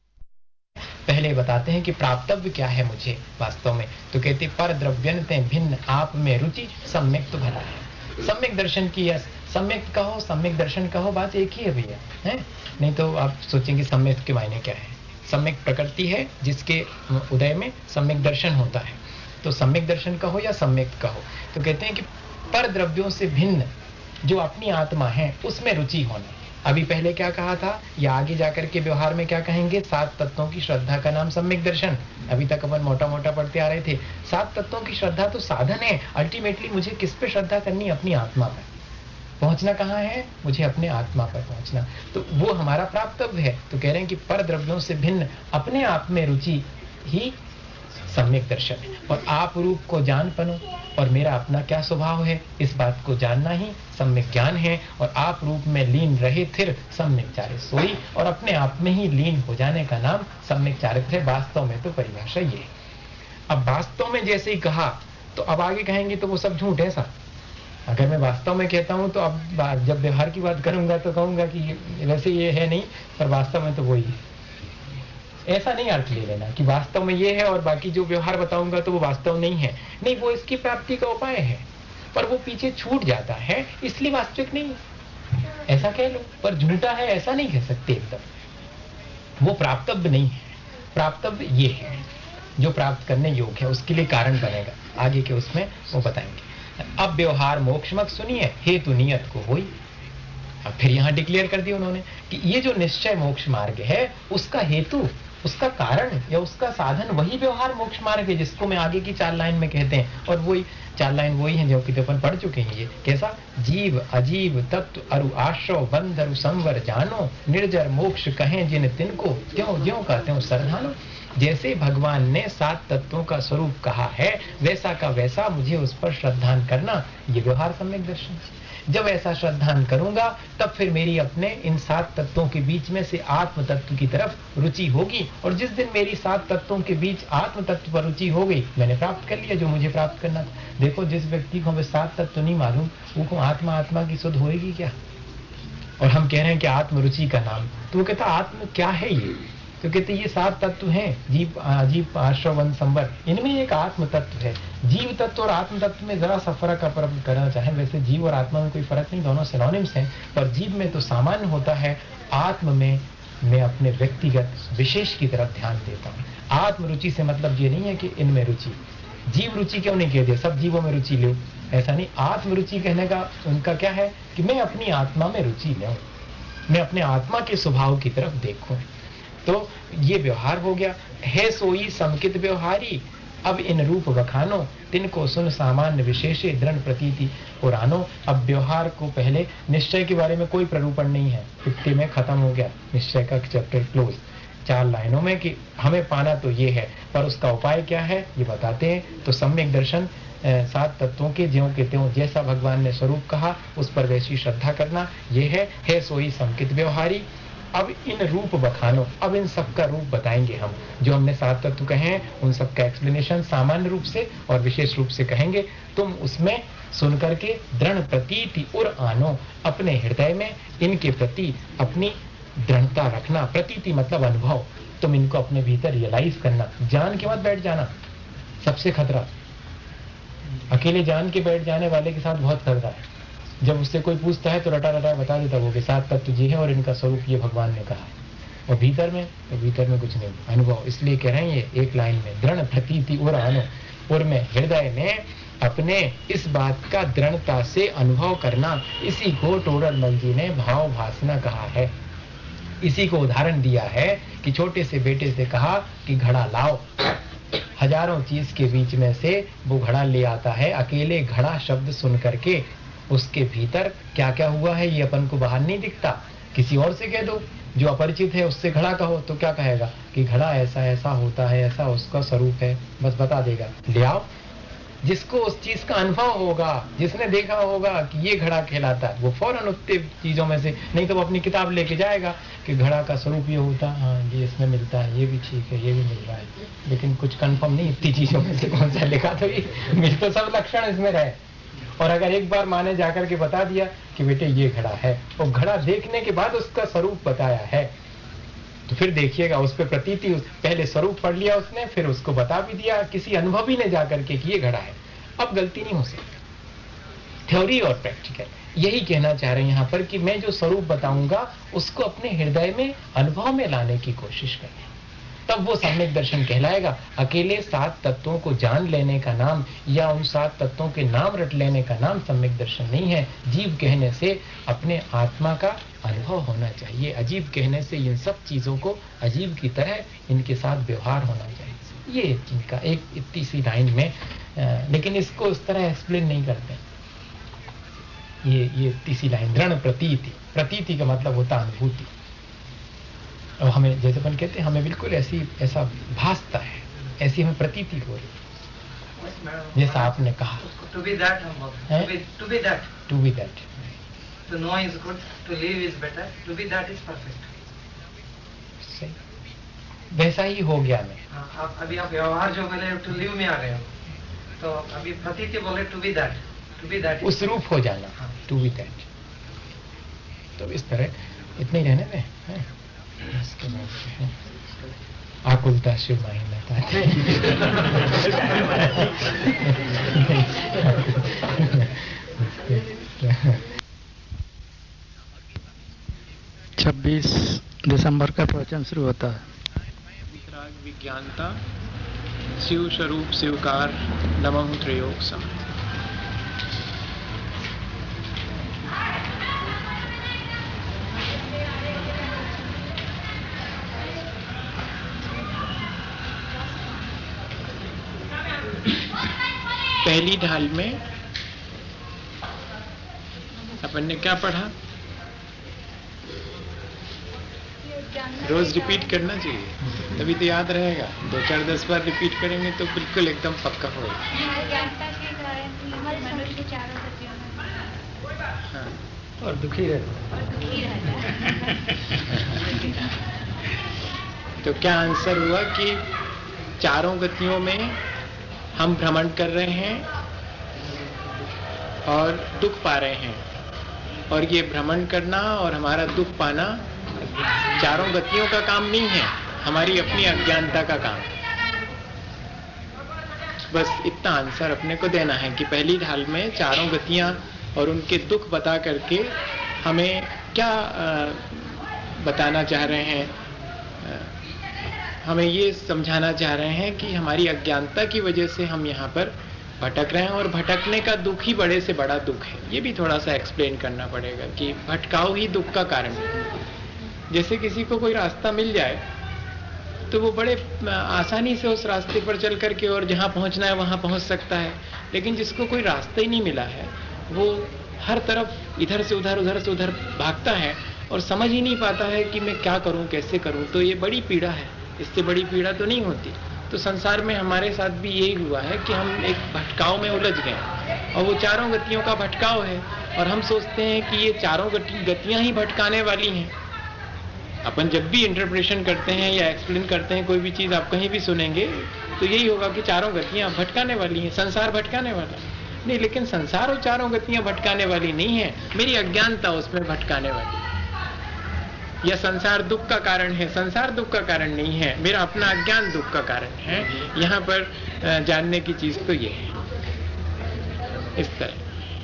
पहले बताते हैं कि प्राप्तव्य क्या है मुझे वास्तव में, तो कहते पर द्रव्यन्ते भिन्न आप में रुचि सम्यक तो भला है। सम्यक दर्शन की, सम्यक कहो सम्यक दर्शन कहो बात एक ही है भैया, है नहीं तो आप सोचेंगे सम्यक के मायने क्या है। सम्यक प्रकृति है जिसके उदय में सम्यक दर्शन होता है, तो सम्यक दर्शन कहो या सम्यक कहो। तो कहते हैं कि पर द्रव्यों से भिन्न जो अपनी आत्मा है उसमें रुचि होना। अभी पहले क्या कहा था, या आगे जाकर के व्यवहार में क्या कहेंगे, सात तत्वों की श्रद्धा का नाम सम्यक दर्शन। अभी तक अपन मोटा मोटा पढ़ते आ रहे थे। सात तत्वों की श्रद्धा तो साधन है, अल्टीमेटली मुझे किस पे श्रद्धा करनी, अपनी आत्मा पर। पहुंचना कहाँ है, मुझे अपने आत्मा पर पहुंचना, तो वो हमारा प्राप्तव्य है। तो कह रहे हैं कि पर द्रव्यों से भिन्न अपने आप में रुचि ही सम्यक दर्शन है। और आप रूप को जान पनो, और मेरा अपना क्या स्वभाव है इस बात को जानना ही सम्यक ज्ञान है। और आप रूप में लीन रहे फिर सम्यक चारित्र सोई, और अपने आप में ही लीन हो जाने का नाम सम्यक चारित्र है। वास्तव में तो परिभाषा ये है। अब वास्तव में जैसे ही कहा तो अब आगे कहेंगे तो वो सब झूठ है सा। अगर मैं वास्तव में कहता हूं तो अब जब व्यवहार की बात करूंगा तो कहूंगा कि वैसे ये है नहीं, पर वास्तव में तो वही है। ऐसा नहीं अर्थ ले लेना कि वास्तव में ये है और बाकी जो व्यवहार बताऊंगा तो वो वास्तव नहीं है। नहीं, वो इसकी प्राप्ति का उपाय है, पर वो पीछे छूट जाता है इसलिए वास्तविक नहीं है, ऐसा कह लो। पर झूठा है ऐसा नहीं कह सकते एकदम। वो प्राप्तव्य नहीं है, प्राप्तव्य ये है जो प्राप्त करने योग्य है, उसके लिए कारण बनेगा। आगे के उसमें वो बताएंगे। अब व्यवहार मोक्ष मत सुनिए, हेतु नियत को होई। अब फिर यहां डिक्लेयर कर दिया उन्होंने कि ये जो निश्चय मोक्ष मार्ग है उसका हेतु, उसका कारण या उसका साधन वही व्यवहार मोक्ष मार्ग है, जिसको मैं आगे की चार लाइन में कहते हैं। और वही चार लाइन वही है जो कि अपन पढ़ चुके हैं। ये कैसा, जीव अजीव तत्व अरु आश्रव बंध अरु संवर जानो, निर्जर मोक्ष कहें जिन तिनको, त्यों ज्यों का त्यों सरधानो। जैसे भगवान ने सात तत्वों का स्वरूप कहा है वैसा का वैसा मुझे उस पर श्रद्धान करना, ये व्यवहार सम्यक दर्शन। जब ऐसा श्रद्धान करूंगा तब फिर मेरी अपने इन सात तत्वों के बीच में से आत्म तत्व की तरफ रुचि होगी। और जिस दिन मेरी सात तत्वों के बीच आत्म तत्व पर रुचि हो गई, मैंने प्राप्त कर लिया जो मुझे प्राप्त करना था। देखो, जिस व्यक्ति को हमें सात तत्व नहीं मालूम वो आत्मा आत्मा की शुद्ध होएगी क्या? और हम कह रहे हैं कि आत्म रुचि का नाम, तो वो कहता आत्म क्या है ये? तो कहते ये सात तत्व हैं, जीव अजीव आश्रव वन संवर, इनमें एक आत्म तत्व है। जीव तत्व और आत्म तत्व में जरा सा फर्क अपन करना चाहें, वैसे जीव और आत्मा में कोई फर्क नहीं, दोनों सिनोनिम्स हैं। पर जीव में तो सामान्य होता है, आत्म में मैं अपने व्यक्तिगत विशेष की तरफ ध्यान देता हूँ। आत्म रुचि से मतलब ये नहीं है कि इनमें रुचि, जीव रुचि क्यों नहीं कह दिया, सब जीवों में रुचि लो, ऐसा नहीं। आत्म रुचि कहने का उनका क्या है कि मैं अपनी आत्मा में रुचि लूं, मैं अपने आत्मा के स्वभाव की तरफ देखूं। तो ये व्यवहार हो गया है सोई समकित व्यवहारी। अब इन रूप बखानो तिनको सुन सामान्य विशेषे दृढ़ प्रतीति पुरानो। अब व्यवहार को पहले, निश्चय के बारे में कोई प्ररूपण नहीं है, इतने में खत्म हो गया निश्चय का चैप्टर क्लोज, चार लाइनों में कि हमें पाना तो ये है, पर उसका उपाय क्या है ये बताते हैं। तो सम्यक दर्शन, सात तत्वों के ज्यों के त्यों जैसा भगवान ने स्वरूप कहा उस पर वैसी श्रद्धा करना, ये है, है सोई समकित व्यवहारी। अब इन रूप बखानो, अब इन सब का रूप बताएंगे हम। जो हमने सात तत्व कहे हैं उन सब का एक्सप्लेनेशन सामान्य रूप से और विशेष रूप से कहेंगे। तुम उसमें सुन करके दृढ़ प्रतीति उर आनो, अपने हृदय में इनके प्रति अपनी दृढ़ता रखना। प्रतीति मतलब अनुभव, तुम इनको अपने भीतर रियलाइज करना। जान के मत बैठ जाना, सबसे खतरा। अकेले जान के बैठ जाने वाले के साथ बहुत खतरा है। जब उससे कोई पूछता है तो रटा रटा बता देता वो कि सात तत्व जी है और इनका स्वरूप ये भगवान ने कहा। और भीतर में तो भीतर में कुछ नहीं, अनुभव। इसलिए कह रहे हैं ये एक लाइन में, दृढ़ प्रतीति उर आनो, उर में हृदय में अपने इस बात का दृढ़ता से अनुभव करना। इसी को टोडरमल जी ने भाव भासना कहा है। इसी को उदाहरण दिया है कि छोटे से बेटे से कहा कि घड़ा लाओ, हजारों चीज के बीच में से वो घड़ा ले आता है। अकेले घड़ा शब्द सुन करके उसके भीतर क्या क्या हुआ है ये अपन को बाहर नहीं दिखता। किसी और से कह दो जो अपरिचित है, उससे घड़ा कहो तो क्या कहेगा कि घड़ा ऐसा ऐसा होता है, ऐसा उसका स्वरूप है, बस बता देगा। ले आओ जिसको उस चीज का अनुभव होगा, जिसने देखा होगा कि ये घड़ा कहलाता है, वो फौरन उतने चीजों में से, नहीं तो वो अपनी किताब लेके जाएगा कि घड़ा का स्वरूप ये होता है, हाँ ये इसमें मिलता है, ये भी ठीक है, ये भी मिल रहा है, लेकिन कुछ कंफर्म नहीं इतनी चीजों में से कौन सा लिखा। तो ये मिल तो सब लक्षण इसमें रहे। और अगर एक बार माँ ने जाकर के बता दिया कि बेटे ये घड़ा है, और घड़ा देखने के बाद उसका स्वरूप बताया है, तो फिर देखिएगा उस पर प्रतीति, पहले स्वरूप पढ़ लिया उसने, फिर उसको बता भी दिया किसी अनुभवी ने जाकर के कि ये घड़ा है। अब गलती नहीं हो सकती। थ्योरी और प्रैक्टिकल यही कहना चाह रहे हैं यहाँ पर कि मैं जो स्वरूप बताऊंगा उसको अपने हृदय में अनुभव में लाने की कोशिश करें, तब वो सम्यक दर्शन कहलाएगा। अकेले सात तत्वों को जान लेने का नाम या उन सात तत्वों के नाम रट लेने का नाम सम्यक दर्शन नहीं है। जीव कहने से अपने आत्मा का अनुभव होना चाहिए। अजीब कहने से इन सब चीजों को अजीब की तरह इनके साथ व्यवहार होना चाहिए। ये इनका एक इतनी सी लाइन में, आ, लेकिन इसको इस तरह एक्सप्लेन नहीं करते। ये ये इतनी सी लाइन, दृढ़ प्रतीति, प्रतीति का मतलब होता अनुभूति। और हमें जैसे अपन कहते हैं हमें बिल्कुल ऐसी ऐसा भासता है, ऐसी हमें प्रतीति हो रही, जैसा आपने कहा to be that, to be that, to be that, to know is good, to live is better, to be that is perfect. सही, वैसा ही हो गया मैं। आप अभी आप व्यवहार जो बोले टू लिव में आ गए हो, तो अभी प्रतीति बोले to be that, to be that उस रूप हो जाना, टू बी दैट। तो इस तरह इतने ही रहने में है। इसके बाद आकुलता शिव माहिन्यता छब्बीस दिसंबर का प्रवचन शुरू होता है। वितराग विज्ञानता शिव स्वरूप शिवकार नमः त्रयोग सम। पहली ढाल में अपन ने क्या पढ़ा? रोज रिपीट करना चाहिए, तभी तो याद रहेगा। दो चार दस बार रिपीट करेंगे तो बिल्कुल एकदम पक्का होगा। हाँ। और दुखी रहता तो क्या आंसर हुआ कि चारों गतियों में हम भ्रमण कर रहे हैं और दुख पा रहे हैं, और ये भ्रमण करना और हमारा दुख पाना चारों गतियों का काम नहीं है, हमारी अपनी अज्ञानता का काम। बस इतना आंसर अपने को देना है कि पहली ढाल में चारों गतियां और उनके दुख बता करके हमें क्या बताना चाह रहे हैं, हमें ये समझाना चाह रहे हैं कि हमारी अज्ञानता की वजह से हम यहाँ पर भटक रहे हैं, और भटकने का दुख ही बड़े से बड़ा दुख है। ये भी थोड़ा सा एक्सप्लेन करना पड़ेगा कि भटकाव ही दुख का कारण है। जैसे किसी को कोई रास्ता मिल जाए तो वो बड़े आसानी से उस रास्ते पर चल करके और जहाँ पहुँचना है वहाँ पहुँच सकता है, लेकिन जिसको कोई रास्ता ही नहीं मिला है वो हर तरफ इधर से उधर उधर से उधर भागता है और समझ ही नहीं पाता है कि मैं क्या करूं, कैसे करूं। तो ये बड़ी पीड़ा है, इससे बड़ी पीड़ा तो नहीं होती। तो संसार में हमारे साथ भी यही हुआ है कि हम एक भटकाव में उलझ गए, और वो चारों गतियों का भटकाव है, और हम सोचते हैं कि ये चारों गति गतियां ही भटकाने वाली हैं। अपन जब भी इंटरप्रिटेशन करते हैं या एक्सप्लेन करते हैं कोई भी चीज, आप कहीं भी सुनेंगे तो यही होगा कि चारों गतियां भटकाने वाली हैं, संसार भटकाने वाला नहीं। लेकिन संसार और चारों गतियां भटकाने वाली नहीं है, मेरी अज्ञानता उसमें भटकाने वाली है। या संसार दुख का कारण है, संसार दुख का कारण नहीं है, मेरा अपना अज्ञान दुख का कारण है। यहाँ पर जानने की चीज तो ये है, इस तरह।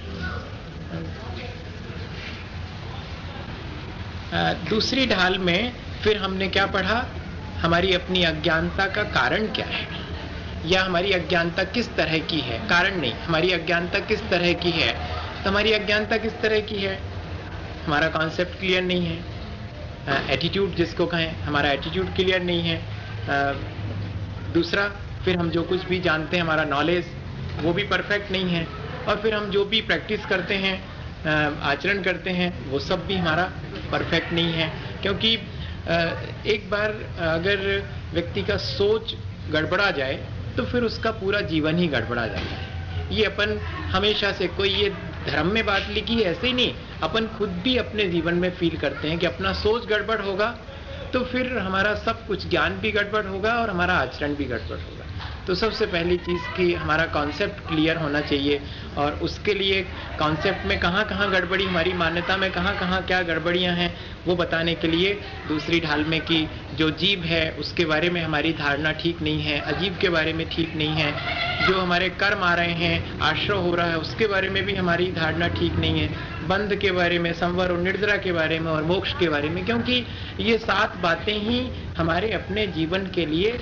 दूसरी ढाल में फिर हमने क्या पढ़ा, हमारी अपनी अज्ञानता का कारण क्या है, या हमारी अज्ञानता किस तरह की है। कारण नहीं, हमारी अज्ञानता किस तरह की है। तो हमारी अज्ञानता किस तरह की है, हमारा कॉन्सेप्ट क्लियर नहीं है, एटीट्यूड जिसको कहें, हमारा एटीट्यूड क्लियर नहीं है। आ, दूसरा, फिर हम जो कुछ भी जानते हैं, हमारा नॉलेज वो भी परफेक्ट नहीं है। और फिर हम जो भी प्रैक्टिस करते हैं, आचरण करते हैं, वो सब भी हमारा परफेक्ट नहीं है। क्योंकि एक बार अगर व्यक्ति का सोच गड़बड़ा जाए तो फिर उसका पूरा जीवन ही गड़बड़ा जाता है। ये अपन हमेशा से, कोई ये धर्म में बात लिखी है ऐसे ही नहीं, अपन खुद भी अपने जीवन में फील करते हैं कि अपना सोच गड़बड़ होगा तो फिर हमारा सब कुछ, ज्ञान भी गड़बड़ होगा और हमारा आचरण भी गड़बड़ होगा। तो सबसे पहली चीज़ कि हमारा कॉन्सेप्ट क्लियर होना चाहिए, और उसके लिए कॉन्सेप्ट में कहाँ कहाँ गड़बड़ी, हमारी मान्यता में कहाँ कहाँ क्या गड़बड़ियाँ हैं, वो बताने के लिए दूसरी ढाल में कि जो जीव है उसके बारे में हमारी धारणा ठीक नहीं है, अजीब के बारे में ठीक नहीं है, जो हमारे कर्म आ रहे हैं, आश्रय हो रहा है, उसके बारे में भी हमारी धारणा ठीक नहीं है, बंध के बारे में, संवर और निर्जरा के बारे में, और मोक्ष के बारे में। क्योंकि ये सात बातें ही हमारे अपने जीवन के लिए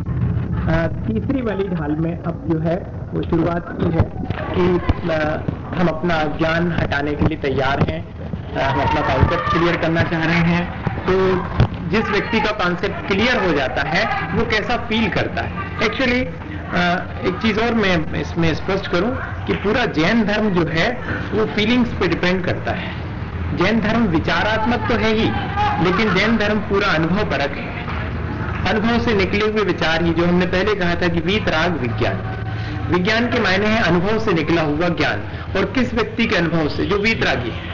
तीसरी वाली ढाल में अब जो है वो शुरुआत की है कि हम अपना ज्ञान हटाने के लिए तैयार हैं, हम अपना कॉन्सेप्ट क्लियर करना चाह रहे हैं। तो जिस व्यक्ति का कॉन्सेप्ट क्लियर हो जाता है वो कैसा फील करता है। एक्चुअली एक चीज और मैं इसमें स्पष्ट करूं कि पूरा जैन धर्म जो है वो फीलिंग्स पे डिपेंड करता है। जैन धर्म विचारात्मक तो है ही, लेकिन जैन धर्म पूरा अनुभव परक है। अनुभव से निकले हुए विचार, ही जो हमने पहले कहा था कि वीतराग विज्ञान, विज्ञान के मायने हैं अनुभव से निकला हुआ ज्ञान। और किस व्यक्ति के अनुभव से, जो वीतरागी है,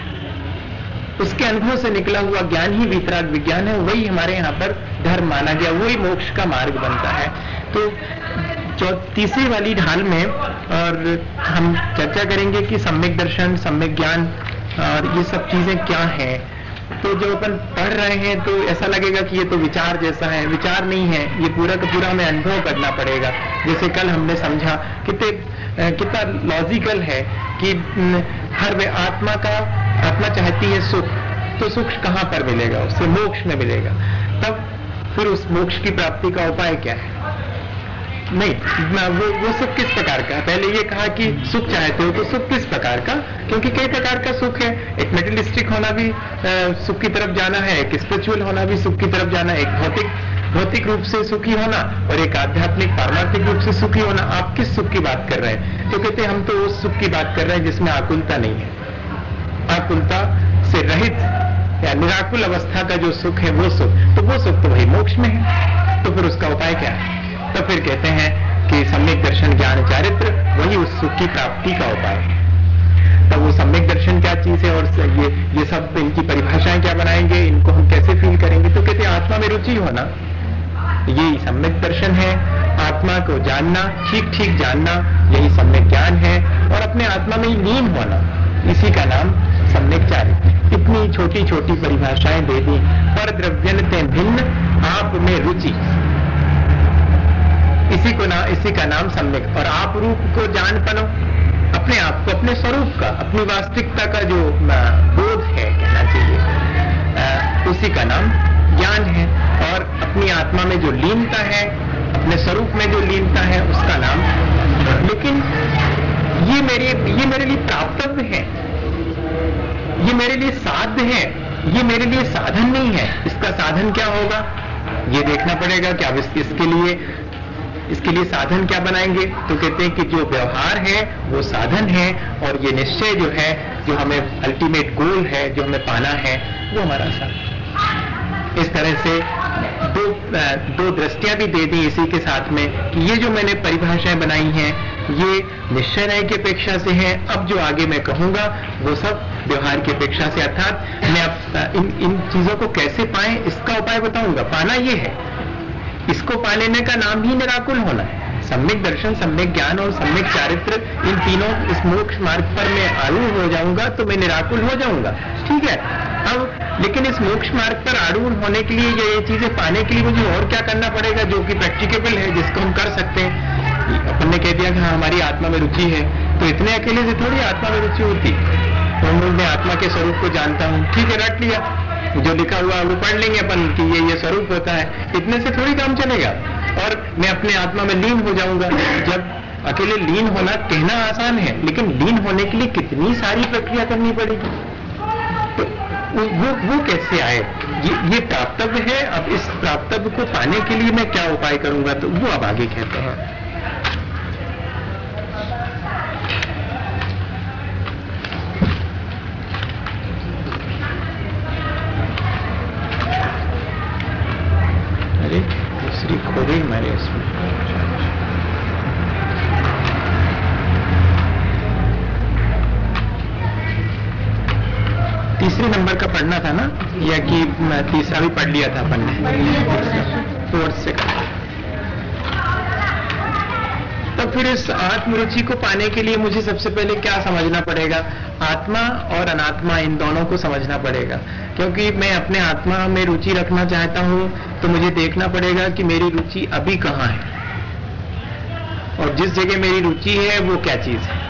उसके अनुभव से निकला हुआ ज्ञान ही वीतराग विज्ञान है। वही हमारे यहाँ पर धर्म माना गया, वही मोक्ष का मार्ग बनता है। तो जो तीसरी वाली ढाल में और हम चर्चा करेंगे कि सम्यक दर्शन, सम्यक ज्ञान और ये सब चीजें क्या हैं। तो जब अपन पढ़ रहे हैं तो ऐसा लगेगा कि ये तो विचार जैसा है, विचार नहीं है, ये पूरा का पूरा हमें अनुभव करना पड़ेगा। जैसे कल हमने समझा कितने कितना लॉजिकल है कि हर वे आत्मा का आत्मा चाहती है सुख, तो सुख कहाँ पर मिलेगा, उससे मोक्ष में मिलेगा। तब फिर उस मोक्ष की प्राप्ति का उपाय क्या है? नहीं, वो वो सुख किस प्रकार का? पहले ये कहा कि सुख चाहते हो तो सुख किस प्रकार का, क्योंकि कई प्रकार का सुख है। एक मेटेरियलिस्टिक होना भी आ, सुख की तरफ जाना है, एक स्पिरिचुअल होना भी सुख की तरफ जाना है, एक भौतिक भौतिक रूप से सुखी होना और एक आध्यात्मिक पारमार्थिक रूप से सुखी होना। आप किस सुख की बात कर रहे हैं? तो कहते हैं हम तो उस सुख की बात कर रहे हैं जिसमें आकुलता नहीं है। आकुलता से रहित या निराकुल अवस्था का जो सुख है वो सुख, तो वो सुख तो वही मोक्ष में है। तो फिर उसका उपाय क्या है? तो फिर कहते हैं कि सम्यक दर्शन ज्ञान चारित्र वही उस सुख की प्राप्ति का उपाय है। तब वो सम्यक दर्शन क्या चीज है और ये ये सब इनकी परिभाषाएं क्या बनाएंगे, इनको हम कैसे फील करेंगे? तो कहते हैं आत्मा में रुचि होना, यही सम्यक दर्शन है। आत्मा को जानना, ठीक ठीक जानना, यही सम्यक ज्ञान है। और अपने आत्मा में ही लीन होना, इसी का नाम सम्यक चारित्र। इतनी छोटी छोटी परिभाषाएं दे दी। पर द्रव्यन्ते भिन्न आप में रुचि, इसी को ना इसी का नाम सम्यक। और आप रूप को जान पानो, अपने आप को, अपने स्वरूप का, अपनी वास्तविकता का जो बोध है कहना चाहिए, उसी का नाम ज्ञान है। और अपनी आत्मा में जो लीनता है, अपने स्वरूप में जो लीनता है, उसका नाम। लेकिन ये मेरे ये मेरे लिए प्राप्तव्य है, ये मेरे लिए साध्य है, ये मेरे लिए साधन नहीं है। इसका साधन क्या होगा ये देखना पड़ेगा कि अब इसके लिए इसके लिए साधन क्या बनाएंगे। तो कहते हैं कि जो व्यवहार है वो साधन है, और ये निश्चय जो है, जो हमें अल्टीमेट गोल है, जो हमें पाना है, वो हमारा साधन। इस तरह से दो दो दृष्टियां भी दे दी इसी के साथ में कि ये जो मैंने परिभाषाएं बनाई हैं ये निश्चय न्याय की अपेक्षा से है। अब जो आगे मैं कहूंगा वो सब व्यवहार की अपेक्षा से, अर्थात मैं अब इन इन चीजों को कैसे पाएं इसका उपाय बताऊंगा। पाना ये है, इसको पा लेने का नाम ही निराकुल होना है। सम्यक दर्शन, सम्यक ज्ञान और सम्यक चारित्र, इन तीनों इस मोक्ष मार्ग पर मैं आरूढ़ हो जाऊंगा तो मैं निराकुल हो जाऊंगा, ठीक है। अब लेकिन इस मोक्ष मार्ग पर आरूढ़ होने के लिए, ये चीजें पाने के लिए मुझे और क्या करना पड़ेगा जो कि प्रैक्टिकेबल है, जिसको हम कर सकते हैं। अपन ने कह दिया कि हाँ हमारी आत्मा में रुचि है, तो इतने अकेले से थोड़ी आत्मा में रुचि होती। तो मैं आत्मा के स्वरूप को जानता हूँ, ठीक है, रट लिया, जो लिखा हुआ वो पढ़ लेंगे अपन कि ये ये स्वरूप होता है, इतने से थोड़ी काम चलेगा। और मैं अपने आत्मा में लीन हो जाऊंगा। जब अकेले लीन होना कहना आसान है, लेकिन लीन होने के लिए कितनी सारी प्रक्रिया करनी पड़ेगी, तो वो वो कैसे आए, ये ये प्राप्तव्य है। अब इस प्राप्तव्य को पाने के लिए मैं क्या उपाय करूंगा, तो वो अब आगे कहते हैं। अरे दूसरी खो गई हमारे इसमें। तीसरे नंबर का पढ़ना था ना, या कि तीसरा भी पढ़ लिया था अपन ने, फोर्थ से का। तो फिर इस आत्मरुचि को पाने के लिए मुझे सबसे पहले क्या समझना पड़ेगा, आत्मा और अनात्मा इन दोनों को समझना पड़ेगा। क्योंकि मैं अपने आत्मा में रुचि रखना चाहता हूं तो मुझे देखना पड़ेगा कि मेरी रुचि अभी कहां है, और जिस जगह मेरी रुचि है वो क्या चीज है।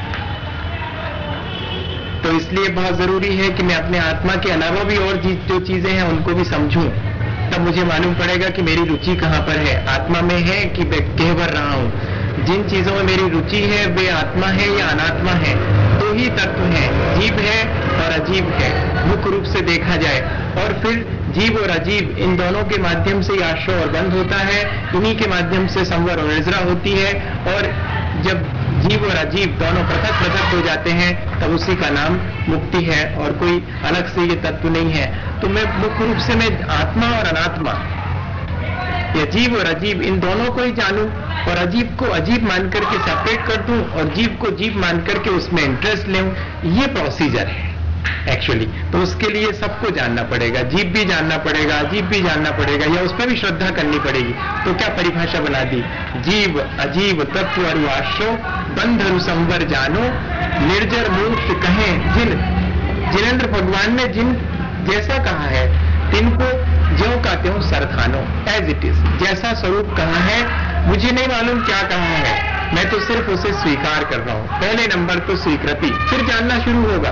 तो इसलिए बहुत जरूरी है कि मैं अपने आत्मा के अलावा भी और जो चीजें हैं उनको भी समझूं, तब मुझे मालूम पड़ेगा कि मेरी रुचि कहां पर है, आत्मा में है कि कह भर रहा हूं। जिन चीजों में मेरी रुचि है वे आत्मा है या अनात्मा है, दो ही तत्व हैं, जीव है और अजीब है, मुख्य रूप से देखा जाए। और फिर जीव और अजीब इन दोनों के माध्यम से आश्रय और बंध होता है, इन्हीं के माध्यम से संवर और निजरा होती है। और जब जीव और अजीब दोनों पृथक पृथक हो जाते हैं तब उसी का नाम मुक्ति है, और कोई अलग से ये तत्व नहीं है। तो मैं मुख्य रूप से मैं आत्मा और अनात्मा या जीव और अजीब इन दोनों को ही जानूं, और अजीब को अजीब मान करके सेपरेट कर दूं और जीव को जीव मान करके उसमें इंटरेस्ट लें, ये प्रोसीजर है एक्चुअली। तो उसके लिए सबको जानना पड़ेगा, जीव भी जानना पड़ेगा, अजीब भी जानना पड़ेगा, या उस पर भी श्रद्धा करनी पड़ेगी। तो क्या परिभाषा बना दी, जीव अजीब तत्व अरु आश्रय बंध अरु संवर जानो, निर्जर मूर्ख कहें जिन। जिनेंद्र भगवान ने जिन जैसा कहा है तिनको ज्यों का त्यों सरथानो, एज इट इज, जैसा स्वरूप कहा है, मुझे नहीं मालूम क्या कहा है, मैं तो सिर्फ उसे स्वीकार कर रहा हूं। पहले नंबर तो स्वीकृति, फिर जानना शुरू होगा।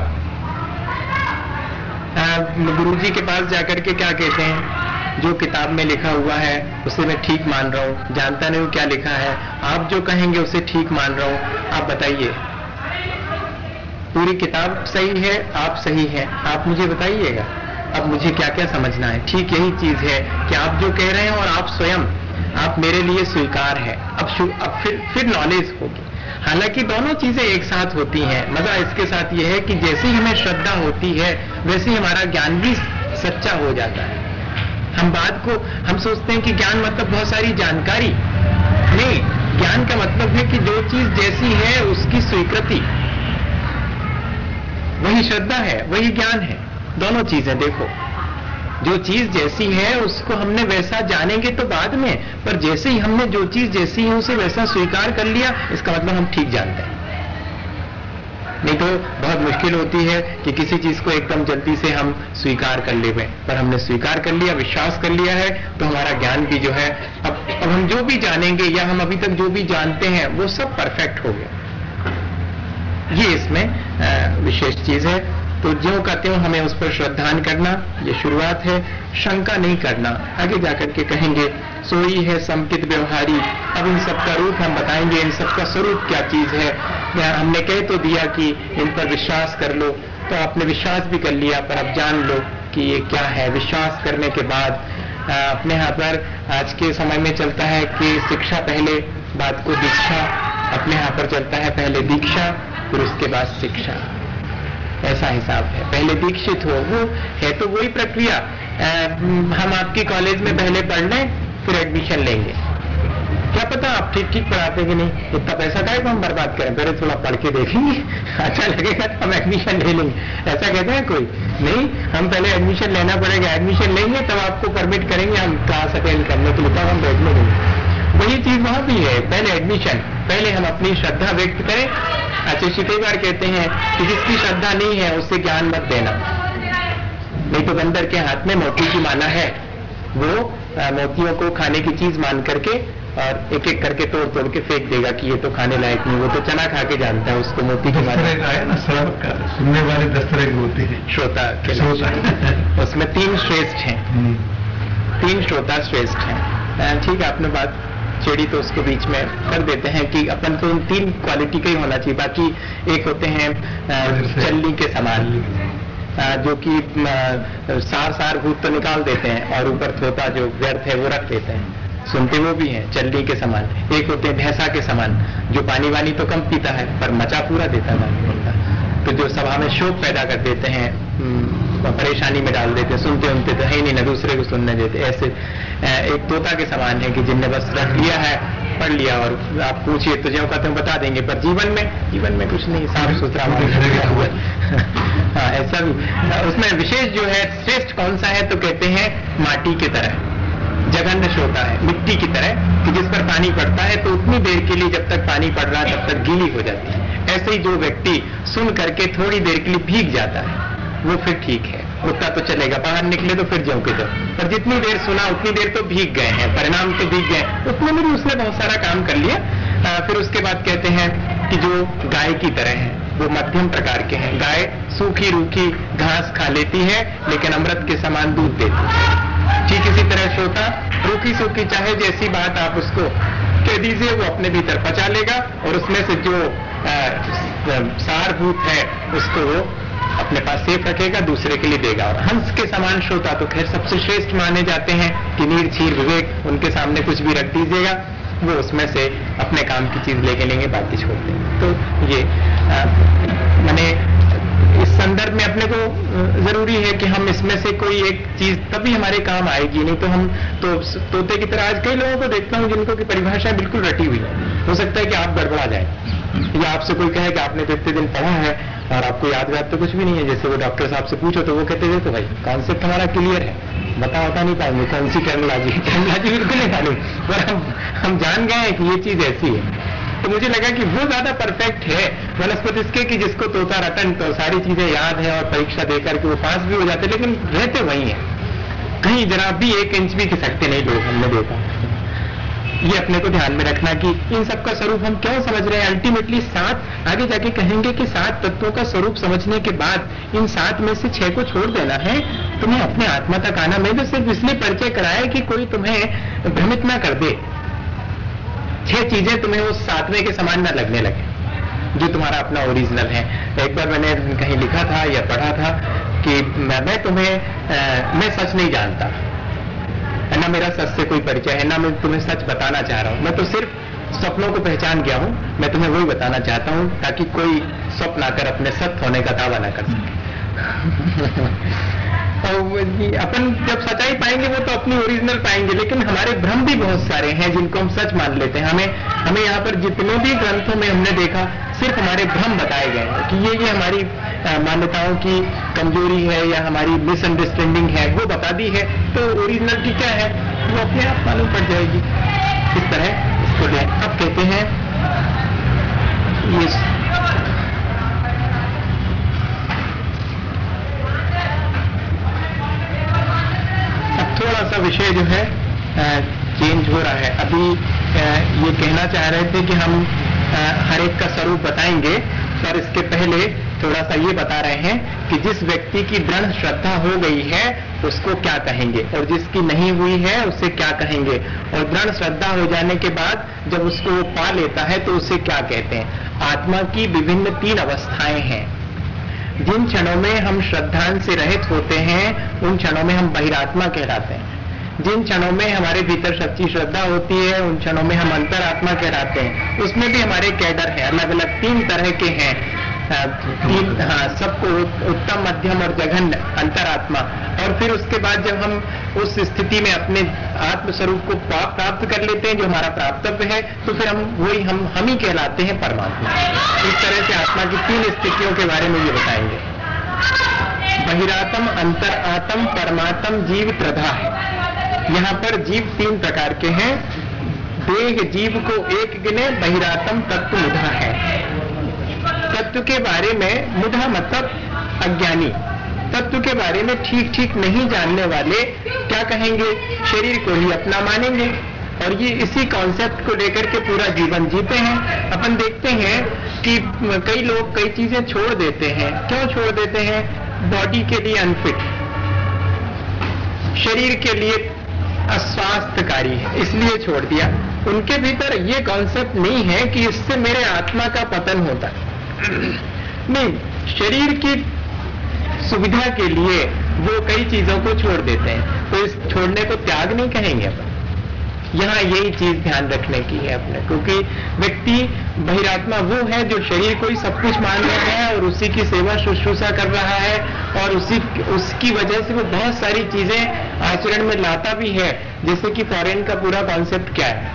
गुरुजी के पास जाकर के क्या कहते हैं, जो किताब में लिखा हुआ है उसे मैं ठीक मान रहा हूं, जानता नहीं हूं क्या लिखा है, आप जो कहेंगे उसे ठीक मान रहा हूं, आप बताइए पूरी किताब सही है, आप सही हैं, आप मुझे बताइएगा अब मुझे क्या क्या समझना है। ठीक यही चीज है कि आप जो कह रहे हैं और आप स्वयं आप मेरे लिए स्वीकार है। अब अब फिर फिर नॉलेज होगी। हालांकि दोनों चीजें एक साथ होती हैं। मजा इसके साथ यह है कि जैसे ही हमें श्रद्धा होती है वैसे ही हमारा ज्ञान भी सच्चा हो जाता है। हम बात को हम सोचते हैं कि ज्ञान मतलब बहुत सारी जानकारी, नहीं, ज्ञान का मतलब है कि जो चीज जैसी है उसकी स्वीकृति, वही श्रद्धा है, वही ज्ञान है। दोनों चीजें देखो, जो चीज जैसी है उसको हमने वैसा जानेंगे तो बाद में, पर जैसे ही हमने जो चीज जैसी है उसे वैसा स्वीकार कर लिया, इसका मतलब हम ठीक जानते हैं। नहीं तो बहुत मुश्किल होती है कि किसी चीज को एकदम जल्दी से हम स्वीकार कर ले, पर हमने स्वीकार कर लिया, विश्वास कर लिया है, तो हमारा ज्ञान भी जो है, अब अब हम जो भी जानेंगे या हम अभी तक जो भी जानते हैं वो सब परफेक्ट हो गया। ये इसमें विशेष चीज है। तो ज्यों का त्यों हमें उस पर श्रद्धान करना, ये शुरुआत है। शंका नहीं करना, आगे जाकर के कहेंगे सोई है समकित व्यवहारी। अब इन सबका रूप हम बताएंगे, इन सबका स्वरूप क्या चीज है। हमने कह तो दिया कि इन पर विश्वास कर लो, तो आपने विश्वास भी कर लिया, पर अब जान लो कि ये क्या है। विश्वास करने के बाद अपने यहाँ पर आज के समय में चलता है कि शिक्षा पहले, बात को दीक्षा, अपने यहाँ पर चलता है पहले दीक्षा फिर उसके बाद शिक्षा, ऐसा हिसाब है। पहले दीक्षित हो, वो है तो वही प्रक्रिया हम आपकी कॉलेज में पहले पढ़ लें फिर एडमिशन लेंगे। क्या पता आप ठीक ठीक पढ़ाते कि नहीं, इतना पैसा का हम बर्बाद करें, पहले थोड़ा पढ़ के देखेंगे, अच्छा लगेगा तो हम एडमिशन ले लेंगे। ऐसा कहते हैं कोई? नहीं, हम पहले एडमिशन लेना पड़ेगा, एडमिशन लेंगे तब आपको परमिट करेंगे हम क्लास अटेंड करने के लिए, तब हम बैठने देंगे। वही चीज वहां भी है, पहले एडमिशन, पहले हम अपनी श्रद्धा व्यक्त करें। अच्छा, कई बार कहते हैं कि जिसकी श्रद्धा नहीं है उससे ज्ञान मत देना, नहीं तो बंदर के हाथ में मोती की माला है, वो आ, मोतियों को खाने की चीज मान करके और एक एक करके तोड़ तोड़ के फेंक देगा कि ये तो खाने लायक नहीं, वो तो चना खा के जानता है उसको मोती की माला है ना। सबका सुनने वाले दस तरह के होते हैं, श्रोता के श्रोता उसमें तीन श्रेष्ठ हैं, तीन श्रोता श्रेष्ठ हैं। ठीक है, आपने बात छेड़ी तो उसको बीच में कर देते हैं कि अपन को इन तीन क्वालिटी का ही होना चाहिए। बाकी एक होते हैं चलनी के समान, जो कि सार सार भूत तो निकाल देते हैं और ऊपर थोता जो व्यर्थ है वो रख देते हैं, सुनते वो भी हैं, चलनी के समान। एक होते हैं भैंसा के समान, जो पानी वानी तो कम पीता है पर मचा पूरा देता है, तो जो सभा में शोक पैदा कर देते हैं, परेशानी में डाल देते हैं, सुनते उनते तो है ही नहीं, ना दूसरे को सुनने देते। ऐसे एक तोता के समान है कि जिनने बस रख लिया है, पढ़ लिया और आप पूछिए तो जो कहते हैं बता देंगे, पर जीवन में जीवन में कुछ नहीं, साफ सुथरा हाँ, ऐसा भी। उसमें विशेष जो है श्रेष्ठ कौन सा है तो कहते हैं माटी की तरह, जघन्य श्रोता है, मिट्टी की तरह कि जिस पर पानी पड़ता है तो उतनी देर के लिए जब तक पानी पड़ रहा है तब तक गीली हो जाती है। ऐसे ही जो व्यक्ति सुन करके थोड़ी देर के लिए भीग जाता है वो फिर ठीक है, उतना तो चलेगा, बाहर निकले तो फिर ज्यों के त्यों, पर जितनी देर सुना उतनी देर तो भीग गए हैं, परिणाम तो भीग गए, उतने में भी उसने बहुत सारा काम कर लिया। आ, फिर उसके बाद कहते हैं कि जो गाय की तरह है वो मध्यम प्रकार के हैं। गाय सूखी रूखी घास खा लेती है लेकिन अमृत के समान दूध देती है। ठीक इसी तरह श्रोता रूखी सूखी चाहे जैसी बात आप उसको कह दीजिए वो अपने भीतर पचा लेगा और उसमें से जो सारभूत है उसको वो अपने पास सेफ रखेगा, दूसरे के लिए देगा। और हंस के समान श्रोता तो खैर सबसे श्रेष्ठ माने जाते हैं कि नीर क्षीर विवेक, उनके सामने कुछ भी रख दीजिएगा वो उसमें से अपने काम की चीज लेके लेंगे, बाकी छोड़ देंगे। तो ये मैंने इस संदर्भ में अपने को जरूरी है कि हम इसमें से कोई एक चीज तभी हमारे काम आएगी, नहीं तो हम तो तोते की तरह। आज कई लोगों को देखता हूं जिनको की परिभाषा बिल्कुल रटी हुई है, हो सकता है कि आप गड़बड़ा जाए या आपसे कोई कहे कि आपने तो इतने दिन पढ़ा है और आपको याद याद तो कुछ भी नहीं है। जैसे वो डॉक्टर साहब से पूछो तो वो कहते थे तो भाई कॉन्सेप्ट हमारा क्लियर है, बता बता नहीं पाएंगे कौन सी टर्मिनोलॉजी टर्मिनोलॉजी बिल्कुल नहीं मालूम, पर हम हम जान गए हैं कि ये चीज ऐसी है। तो मुझे लगा कि वो ज्यादा परफेक्ट है वनस्पति इसके कि जिसको तोता रटन तो सारी चीजें याद है और परीक्षा देकर के वो पास भी हो जाते, लेकिन रहते वही है, कहीं जरा भी एक इंच भी खिसकते नहीं लोग, हमने देखा। ये अपने को ध्यान में रखना कि इन सब का स्वरूप हम क्यों समझ रहे हैं। अल्टीमेटली सात, आगे जाके कहेंगे कि सात तत्वों का स्वरूप समझने के बाद इन सात में से छह को छोड़ देना है, तुम्हें अपने आत्मा तक आना। मैं तो सिर्फ इसलिए परिचय कराया कि कोई तुम्हें भ्रमित ना कर दे, छह चीजें तुम्हें उस सातवें के समान न लगने लगे जो तुम्हारा अपना ओरिजिनल है। एक बार मैंने कहीं लिखा था या पढ़ा था कि मैं तुम्हें आ, मैं सच नहीं जानता, ना मेरा सच से कोई परिचय है, ना मैं तुम्हें सच बताना चाह रहा हूं, मैं तो सिर्फ सपनों को पहचान गया हूं। मैं तुम्हें वही बताना चाहता हूं ताकि कोई स्वप्न आकर अपने सत्य होने का दावा ना कर सके। अपन जब सच्चाई पाएंगे वो तो अपनी ओरिजिनल पाएंगे, लेकिन हमारे भ्रम भी बहुत सारे हैं जिनको हम सच मान लेते हैं। हमें हमें यहाँ पर जितने भी ग्रंथों में हमने देखा सिर्फ हमारे भ्रम बताए गए हैं कि ये ये हमारी मान्यताओं की कमजोरी है या हमारी मिसअंडरस्टैंडिंग है, वो बता दी है। तो ओरिजिनलिटी क्या है वो अपने आप मालूम पड़ जाएगी। इस तरह इसको ले अब कहते हैं ये थोड़ा सा विषय जो है चेंज हो रहा है। अभी ये कहना चाह रहे थे कि हम हर एक का स्वरूप बताएंगे, पर इसके पहले थोड़ा सा ये बता रहे हैं कि जिस व्यक्ति की दृढ़ श्रद्धा हो गई है उसको क्या कहेंगे और जिसकी नहीं हुई है उसे क्या कहेंगे, और दृढ़ श्रद्धा हो जाने के बाद जब उसको वो पा लेता है तो उसे क्या कहते हैं। आत्मा की विभिन्न तीन अवस्थाएं हैं। जिन क्षणों में हम श्रद्धांश से रहित होते हैं उन क्षणों में हम बहिरात्मा कहलाते हैं। जिन क्षणों में हमारे भीतर सच्ची श्रद्धा होती है उन क्षणों में हम अंतरात्मा कहलाते हैं। उसमें भी हमारे कैडर हैं, अलग अलग तीन तरह के हैं। तीन, हाँ, सबको उत्तम, मध्यम और जघन्य अंतरात्मा। और फिर उसके बाद जब हम उस स्थिति में अपने आत्म स्वरूप को प्राप्त कर लेते हैं, जो हमारा प्राप्तव्य है, तो फिर हम वही हम हम ही कहलाते हैं परमात्मा। इस तरह से आत्मा की तीन स्थितियों के बारे में ये बताएंगे। बहिरात्म, अंतरात्म, परमात्म, जीव त्रिधा है। यहाँ पर जीव तीन प्रकार के हैं। देह जीव को एक गिने, बहिरात्म तत्व मुधा है। तत्व के बारे में, मुधा मतलब अज्ञानी, तत्व के बारे में ठीक ठीक नहीं जानने वाले क्या कहेंगे? शरीर को ही अपना मानेंगे और ये इसी कॉन्सेप्ट को लेकर के पूरा जीवन जीते हैं। अपन देखते हैं कि कई लोग कई चीजें छोड़ देते हैं। क्यों छोड़ देते हैं? बॉडी के लिए अनफिट, शरीर के लिए अस्वास्थ्यकारी है, इसलिए छोड़ दिया। उनके भीतर ये कॉन्सेप्ट नहीं है कि इससे मेरे आत्मा का पतन होता है। नहीं, शरीर की सुविधा के लिए वो कई चीजों को छोड़ देते हैं, तो इस छोड़ने को त्याग नहीं कहेंगे अपन। यहाँ यही चीज ध्यान रखने की है अपने, क्योंकि व्यक्ति बहिरात्मा वो है जो शरीर को ही सब कुछ मान रहा है और उसी की सेवा शुश्रूषा कर रहा है, और उसी उसकी वजह से वो बहुत सारी चीजें आचरण में लाता भी है। जैसे कि फॉरेन का पूरा कॉन्सेप्ट क्या है,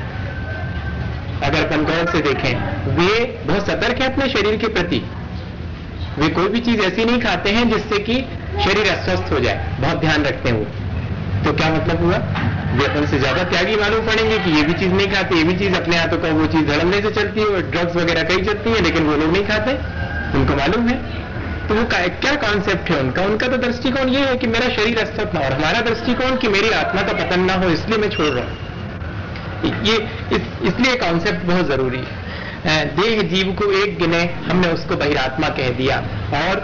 अगर अपन गौर से देखें, वे बहुत सतर्क है अपने शरीर के प्रति। वे कोई भी चीज ऐसी नहीं खाते हैं जिससे कि शरीर अस्वस्थ हो जाए, बहुत ध्यान रखते हैं वो। तो क्या मतलब हुआ? वे अपन से ज्यादा त्यागी मालूम पड़ेंगे कि ये भी चीज नहीं खाते, ये भी चीज अपने हाथों का वो चीज धड़ल्ले से चलती है, और ड्रग्स वगैरह कई चलती है, लेकिन वो लोग नहीं खाते, उनको मालूम है। तो वो क्या कॉन्सेप्ट है उनका? उनका तो दृष्टिकोण ये है कि मेरा शरीर अस्वस्थ ना हो, और हमारा दृष्टिकोण कि मेरी आत्मा का पतन ना हो, इसलिए मैं छोड़ रहा हूं। ये इस, इसलिए कॉन्सेप्ट बहुत जरूरी है। देह जीव को एक गिने, हमने उसको बहिरात्मा कह दिया। और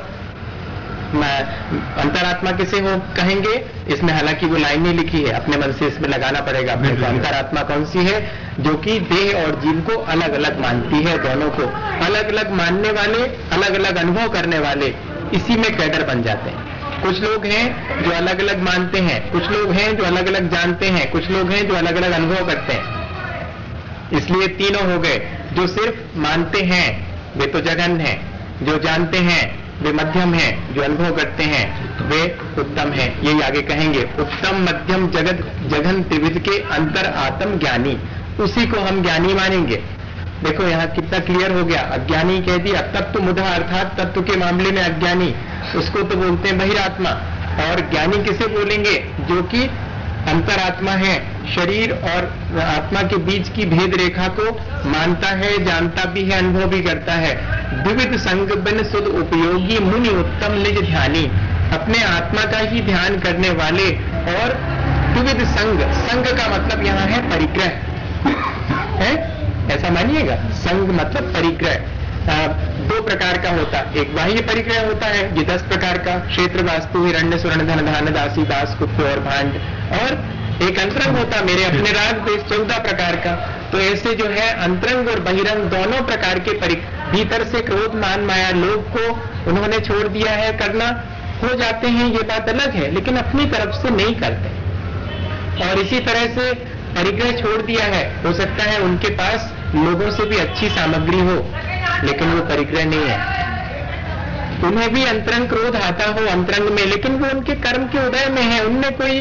अंतरात्मा किसे हो कहेंगे? इसमें हालांकि वो लाइन नहीं लिखी है, अपने मन से इसमें लगाना पड़ेगा अपने को। अंतरात्मा कौन सी है? जो कि देह और जीव को अलग अलग मानती है, दोनों को अलग अलग मानने वाले, अलग अलग अनुभव करने वाले, इसी में कैडर बन जाते हैं। कुछ लोग हैं जो अलग अलग मानते हैं, कुछ लोग हैं जो अलग अलग जानते हैं, कुछ लोग हैं जो अलग अलग अनुभव करते हैं। इसलिए तीनों हो गए। जो सिर्फ मानते हैं वे तो जघन्य हैं, जो जानते हैं वे मध्यम हैं, जो अनुभव करते हैं वे उत्तम हैं। यही आगे कहेंगे। उत्तम, मध्यम, जगत जघन त्रिविध के अंतर आत्म ज्ञानी, उसी को हम ज्ञानी मानेंगे। देखो यहाँ कितना क्लियर हो गया। अज्ञानी कह दिया, तत्व मुधा अर्थात तत्व के मामले में अज्ञानी, उसको तो बोलते हैं बहिरात्मा। और ज्ञानी किसे बोलेंगे? जो कि अंतरात्मा है, शरीर और आत्मा के बीच की भेद रेखा को मानता है, जानता भी है, अनुभव भी करता है। विविध संग बिन सुध उपयोगी मुनि उत्तम निज ध्यानी, अपने आत्मा का ही ध्यान करने वाले। और विविध संग, संग का मतलब यहाँ है परिग्रह है, ऐसा मानिएगा। संग मतलब परिग्रह। दो प्रकार का होता है, एक बाह्य परिग्रह होता है, ये दस प्रकार का, क्षेत्र, वास्तु, हिरण्य, स्वर्ण, धन, धान, दासी, दास, कुत्ते और भांड। और एक अंतरंग होता मेरे अपने राग देश, चौदह प्रकार का। तो ऐसे जो है अंतरंग और बहिरंग दोनों प्रकार के परि भीतर से क्रोध, मान, माया, लोभ को उन्होंने छोड़ दिया है, करना हो जाते हैं, ये बात अलग है, लेकिन अपनी तरफ से नहीं करते। और इसी तरह से परिग्रह छोड़ दिया है। हो सकता है उनके पास लोगों से भी अच्छी सामग्री हो, लेकिन वो परिग्रह नहीं है। उन्हें भी अंतरंग क्रोध आता हो अंतरंग में, लेकिन वो उनके कर्म के उदय में है। उनने कोई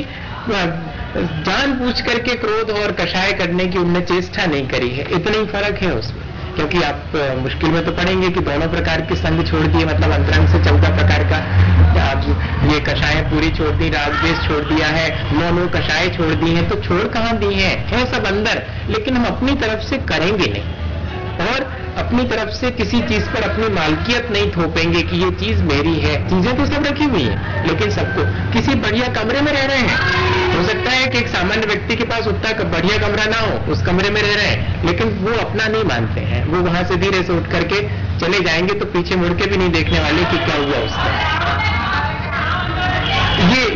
जान पूछ करके क्रोध और कषाय करने की उनने चेष्टा नहीं करी है। इतना ही फर्क है उसमें। क्योंकि आप मुश्किल में तो पड़ेंगे कि दोनों प्रकार के संग छोड़ दिए, मतलब अंतरंग से चौदह प्रकार का ये कषाय पूरी छोड़ दी, राग द्वेष छोड़ दिया है, नौ नौ कषाय छोड़ दी है। तो छोड़ कहाँ दी है? है सब अंदर, लेकिन हम अपनी तरफ से करेंगे नहीं, और अपनी तरफ से किसी चीज पर अपनी मालकियत नहीं थोपेंगे कि ये चीज मेरी है। चीजें तो सब रखी हुई है, लेकिन सबको किसी बढ़िया कमरे में रह रहे हैं। हो सकता है कि एक सामान्य व्यक्ति के पास उतना बढ़िया कमरा ना हो, उस कमरे में रह रहे हैं, लेकिन वो अपना नहीं मानते हैं। वो वहां से धीरे से उठ करके चले जाएंगे तो पीछे मुड़ के भी नहीं देखने वाले कि क्या हुआ उसका। ये ये हमें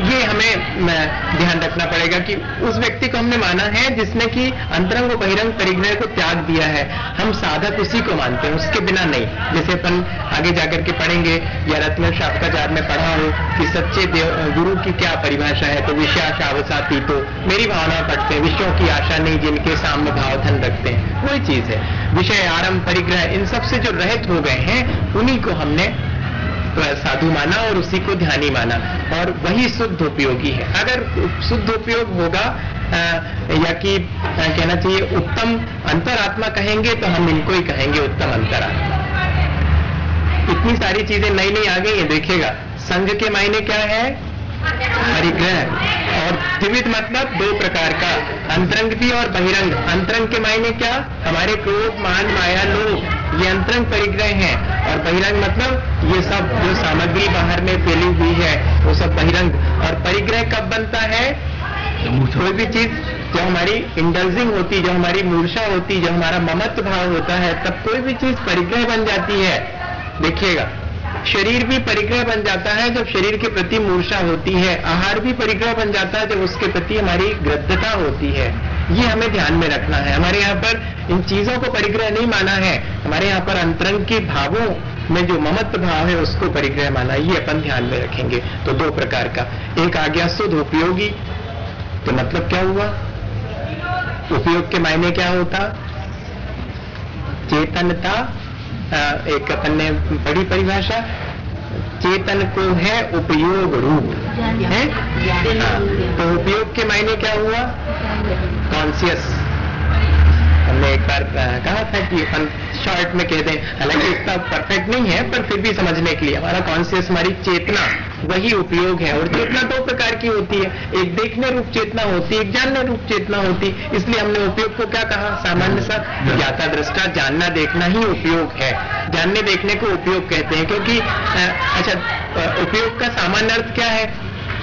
हमें ध्यान रखना पड़ेगा कि उस व्यक्ति को हमने माना है जिसने कि अंतरंग और बहिरंग परिग्रह को त्याग दिया है। हम साधक उसी को मानते हैं, उसके बिना नहीं। जैसे अपन आगे जाकर के पढ़ेंगे, या रत्न शास्त्राचार्य में पढ़ा हो कि सच्चे गुरु की क्या परिभाषा है, तो विषयाशावसाती, तो मेरी भावना पढ़ते हैं, विषयों की आशा नहीं जिनके सामने भाव धन रखते हैं, वही चीज है। विषय आरंभ परिग्रह इन सब से जो रहित हो गए हैं, उन्हीं को हमने साधु माना और उसी को ध्यानी माना, और वही शुद्ध उपयोगी है। अगर शुद्ध उपयोग होगा आ, या कि आ, कहना चाहिए उत्तम अंतरात्मा कहेंगे, तो हम इनको ही कहेंगे उत्तम अंतरात्मा। इतनी सारी चीजें नई नई आ गई है, देखिएगा। संघ के मायने क्या है? परिग्रह। और त्रिविध मतलब दो प्रकार का, अंतरंग भी और बहिरंग। अंतरंग के मायने क्या? हमारे क्रोध, मान, माया, लोभ, ये अंतरंग परिग्रह हैं। और बहिरंग मतलब ये सब जो सामग्री बाहर में फैली हुई है, वो सब बहिरंग। और परिग्रह कब बनता है? कोई भी चीज जो हमारी इंडल्जिंग होती, जो हमारी मूर्छा होती, जो हमारा ममत्व भाव होता है, तब कोई भी चीज परिग्रह बन जाती है। देखिएगा, शरीर भी परिग्रह बन जाता है जब शरीर के प्रति मूर्छा होती है। आहार भी परिग्रह बन जाता है जब उसके प्रति हमारी ग्रद्धता होती है। ये हमें ध्यान में रखना है। हमारे यहाँ पर इन चीजों को परिग्रह नहीं माना है, हमारे यहाँ पर अंतरंग के भावों में जो ममत्व भाव है उसको परिग्रह माना। ये अपन ध्यान में रखेंगे। तो दो प्रकार का, एक आ गया शुद्ध उपयोगी। तो मतलब क्या हुआ? उपयोग के मायने क्या होता? चेतनता। एक अपन ने बड़ी परिभाषा, चेतन को है उपयोग रूप है। तो उपयोग के मायने क्या हुआ? कॉन्शियस। हमने एक बार कहा था कि अपन शॉर्ट में कह दें, हालांकि इतना परफेक्ट नहीं है, पर फिर भी समझने के लिए, हमारा कॉन्शियस, हमारी चेतना, वही उपयोग है। और चेतना दो प्रकार की होती है, एक देखने रूप चेतना होती है, एक जानने रूप चेतना होती। इसलिए हमने उपयोग को क्या कहा? सामान्य सा ज्ञाता दृष्टा, जानना देखना ही उपयोग है। जानने देखने को उपयोग कहते हैं, क्योंकि अच्छा, उपयोग का सामान्य अर्थ क्या है?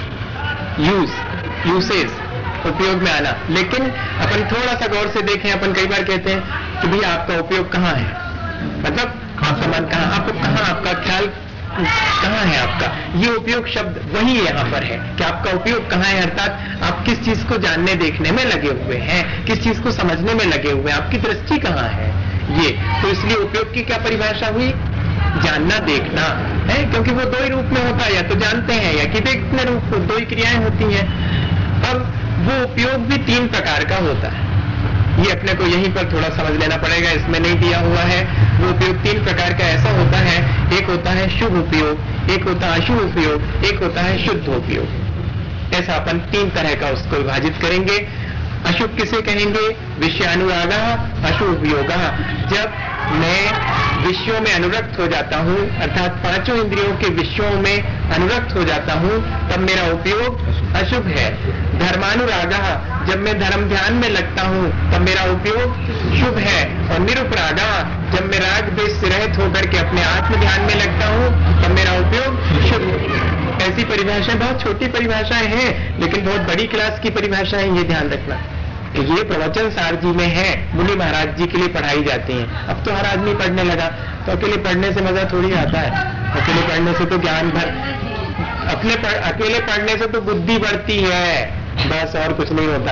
यूज, यूसेज, उपयोग में आना। लेकिन अपन थोड़ा सा गौर से देखें, अपन कई बार कहते हैं कि भैया आपका उपयोग कहाँ है, मतलब सामान कहाँ, आपको कहाँ, आपका ख्याल कहाँ है आपका। ये उपयोग शब्द वही यहाँ पर है कि आपका उपयोग कहाँ है, अर्थात आप किस चीज को जानने देखने में लगे हुए हैं, किस चीज को समझने में लगे हुए हैं, आपकी दृष्टि कहाँ है। ये तो इसलिए उपयोग की क्या परिभाषा हुई? जानना देखना है, क्योंकि वो दो ही रूप में होता है, या तो जानते हैं या कि देखने रूप, दो ही क्रियाएं होती हैं। अब वो उपयोग भी तीन प्रकार का होता है, ये अपने को यहीं पर थोड़ा समझ लेना पड़ेगा, इसमें नहीं दिया हुआ है। वो उपयोग तीन प्रकार का ऐसा होता है, एक होता है शुभ उपयोग, एक होता है अशुभ उपयोग, एक होता है शुद्ध उपयोग। ऐसा अपन तीन तरह का उसको विभाजित करेंगे। अशुभ किसे कहेंगे? विषयानुरागा अशुभ उपयोग। जब मैं विषयों में अनुरक्त हो जाता हूँ, अर्थात पांचों इंद्रियों के विषयों में अनुरक्त हो जाता हूँ, तब मेरा उपयोग अशुभ है। धर्मानुरागा, जब मैं धर्म ध्यान में लगता हूँ, तब मेरा उपयोग शुभ है। और निरुपरागा, जब मैं राग द्वेष से रहित होकर के अपने आत्म ध्यान में लगता हूँ, तब मेरा उपयोग शुभ। ऐसी परिभाषाएं, बहुत छोटी परिभाषाएं हैं, लेकिन बहुत बड़ी क्लास की परिभाषा है, ये ध्यान रखना। ये प्रवचन सार जी में है, मुनि महाराज जी के लिए पढ़ाई जाती हैं। अब तो हर आदमी पढ़ने लगा, तो अकेले पढ़ने से मजा थोड़ी आता है। अकेले पढ़ने से तो ज्ञान भर, अपने पढ़, अकेले पढ़ने से तो बुद्धि बढ़ती है, बस और कुछ नहीं होता।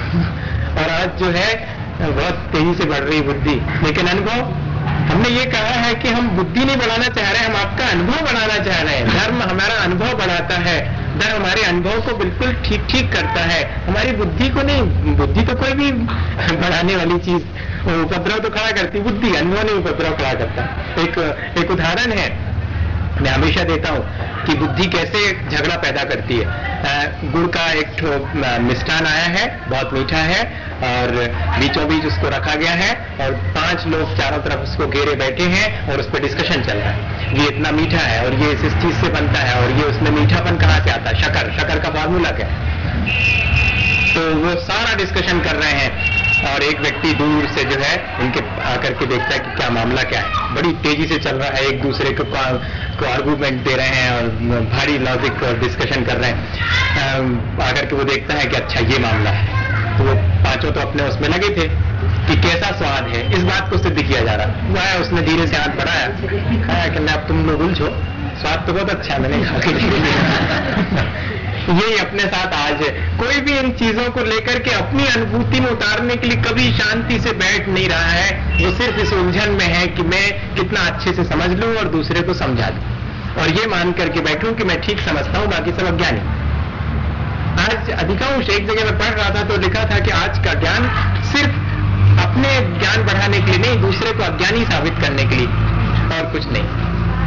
और आज जो है बहुत तेजी से बढ़ रही बुद्धि, लेकिन अनुभव, हमने ये कहा है कि हम बुद्धि नहीं बढ़ाना चाह रहे हैं, हम आपका अनुभव बढ़ाना चाह रहे हैं। धर्म हमारा अनुभव बढ़ाता है, धर्म हमारे अनुभव को बिल्कुल ठीक ठीक करता है, हमारी बुद्धि को नहीं। बुद्धि तो कोई भी बढ़ाने वाली चीज, उपद्रव तो खड़ा करती, बुद्धि, अनुभव नहीं उपद्रव खड़ा करता। एक एक उदाहरण है, मैं हमेशा देता हूँ कि बुद्धि कैसे झगड़ा पैदा करती है। गुड़ का एक मिष्ठान आया है, बहुत मीठा है, और बीचों बीच उसको रखा गया है, और पांच लोग चारों तरफ उसको घेरे बैठे हैं, और उस पर डिस्कशन चल रहा है। ये इतना मीठा है, और ये इस चीज से बनता है, और ये उसमें मीठापन कहाँ से आता है? शक्कर, शक्कर का फॉर्मूला क्या है? तो वो सारा डिस्कशन कर रहे हैं, और एक व्यक्ति दूर से जो है इनके आकर के देखता है कि क्या मामला क्या है। बड़ी तेजी से चल रहा है, एक दूसरे को को आर्गूमेंट दे रहे हैं, और भारी लॉजिक और डिस्कशन कर रहे हैं। आकर के वो देखता है कि अच्छा ये मामला है। तो वो पांचों तो अपने उसमें लगे थे कि कैसा स्वाद है, इस बात को सिद्ध किया जा रहा। वो आया, उसने धीरे से हाथ बढ़ाया, कहा कि अब तुम लोग उलझो, स्वाद तो बहुत अच्छा, मैंने खा के यही अपने साथ आज है। कोई भी इन चीजों को लेकर के अपनी अनुभूति में उतारने के लिए कभी शांति से बैठ नहीं रहा है। वो सिर्फ इस उलझन में है कि मैं कितना अच्छे से समझ लूं और दूसरे को समझा दूं, और ये मान करके बैठूं कि मैं ठीक समझता हूं, बाकी सब अज्ञानी। आज अधिकांश, एक जगह मैं पढ़ रहा था तो लिखा था कि आज का ज्ञान सिर्फ अपने ज्ञान बढ़ाने के लिए नहीं, दूसरे को अज्ञानी साबित करने के लिए, और कुछ नहीं।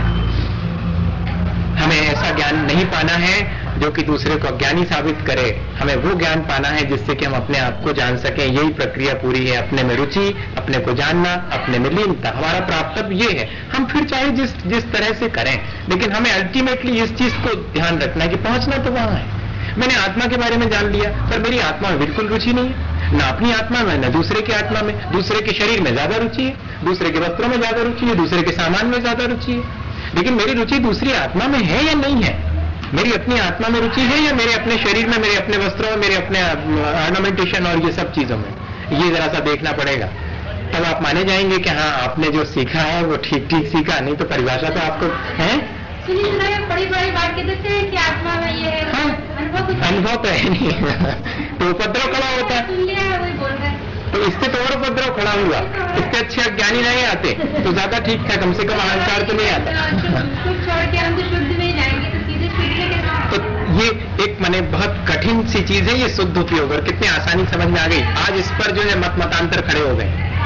हमें ऐसा ज्ञान नहीं पाना है जो कि दूसरे को अज्ञानी साबित करे। हमें वो ज्ञान पाना है जिससे कि हम अपने आप को जान सकें। यही प्रक्रिया पूरी है, अपने में रुचि, अपने को जानना, अपने में लीनता। हमारा प्राप्तव्य ये है। हम फिर चाहे जिस जिस तरह से करें, लेकिन हमें अल्टीमेटली इस चीज को ध्यान रखना है कि पहुंचना तो वहां है। मैंने आत्मा के बारे में जान लिया, पर मेरी आत्मा में बिल्कुल रुचि नहीं है, ना अपनी आत्मा में ना दूसरे की आत्मा में। दूसरे के शरीर में ज्यादा रुचि है, दूसरे के वस्त्रों में ज्यादा रुचि है, दूसरे के सामान में ज्यादा रुचि है। लेकिन मेरी रुचि दूसरी आत्मा में है या नहीं है? मेरी अपनी आत्मा में रुचि है या मेरे अपने शरीर में, मेरे अपने वस्त्रों में, मेरे अपने ऑर्नामेंटेशन और ये सब चीजों में? ये जरा सा देखना पड़ेगा, तब आप माने जाएंगे कि हाँ आपने जो सीखा है वो ठीक ठीक सीखा। नहीं तो परिभाषा तो आपको है, बड़ी बड़ी बात के देते हैं कि आत्मा में ये है। हाँ, अनुभव तो है नहीं तो उपद्रव खड़ा होता है। तो इससे तो और उपद्रव खड़ा हुआ। इससे अच्छे अज्ञानी नहीं आते तो ज्यादा ठीक था, कम से कम अहंकार तो नहीं आता। छोड़ के हम तो शुद्ध में जाएंगे तो सीधे शुद्ध। तो ये एक माने बहुत कठिन सी चीज है ये शुद्ध उपयोग, और कितनी आसानी समझ में आ गई। आज इस पर जो है मत मतांतर खड़े हो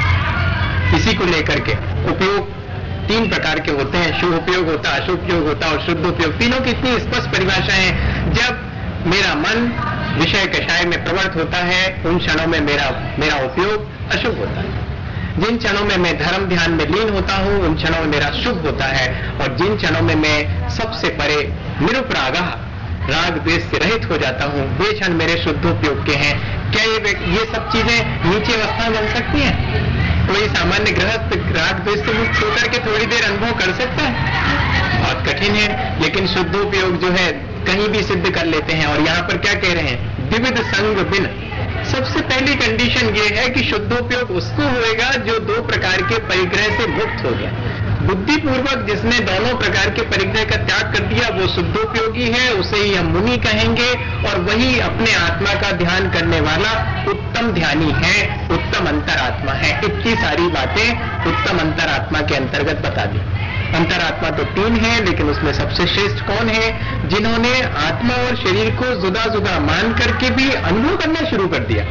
गए इसी को लेकर के। उपयोग तीन प्रकार के होते हैं, शुभ उपयोग होता है, अशुभ उपयोग होता है और शुद्ध उपयोग। तीनों की इतनी स्पष्ट परिभाषा है। जब मेरा मन विषय कषाय में प्रवृत्त होता है उन क्षणों में मेरा मेरा उपयोग अशुभ होता है। जिन क्षणों में मैं धर्म ध्यान में लीन होता हूं उन क्षणों में मेरा शुभ होता है, और जिन क्षणों में मैं सबसे परे निरुपरागः राग द्वेष से रहित हो जाता हूं वे क्षण मेरे शुद्धोपयोग के हैं। क्या ये ये सब चीजें नीचे अवस्था बन सकती हैं? कोई सामान्य गृहस्थ राग द्वेष से मुक्त होकर के थोड़ी देर अनुभव कर सकता है? बहुत कठिन है। लेकिन शुद्धोपयोग जो है कहीं भी सिद्ध कर लेते हैं। और यहाँ पर क्या कह रहे हैं? विविध संग बिन। सबसे पहली कंडीशन ये है कि शुद्धोपयोग उसको होएगा जो दो प्रकार के परिग्रह से मुक्त हो गया। बुद्धिपूर्वक जिसने दोनों प्रकार के परिग्रह का त्याग कर दिया वो शुद्धोपयोगी है, उसे ही हम मुनि कहेंगे, और वही अपने आत्मा का ध्यान करने वाला उत्तम ध्यानी है, उत्तम अंतरात्मा है। इतनी सारी बातें उत्तम अंतरात्मा के अंतर्गत बता दी। अंतरात्मा तो तीन है, लेकिन उसमें सबसे श्रेष्ठ कौन है? जिन्होंने आत्मा और शरीर को जुदा जुदा मान करके भी अनुभव करना शुरू कर दिया।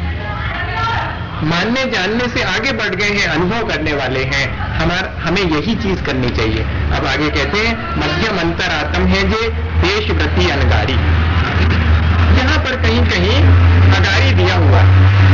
मानने जानने से आगे बढ़ गए हैं, अनुभव करने वाले हैं। हमार हमें यही चीज करनी चाहिए। अब आगे कहते हैं मध्यम अंतरात्म है जे देश व्रति अनगारी। यहां पर कहीं कहीं अगारी दिया हुआ।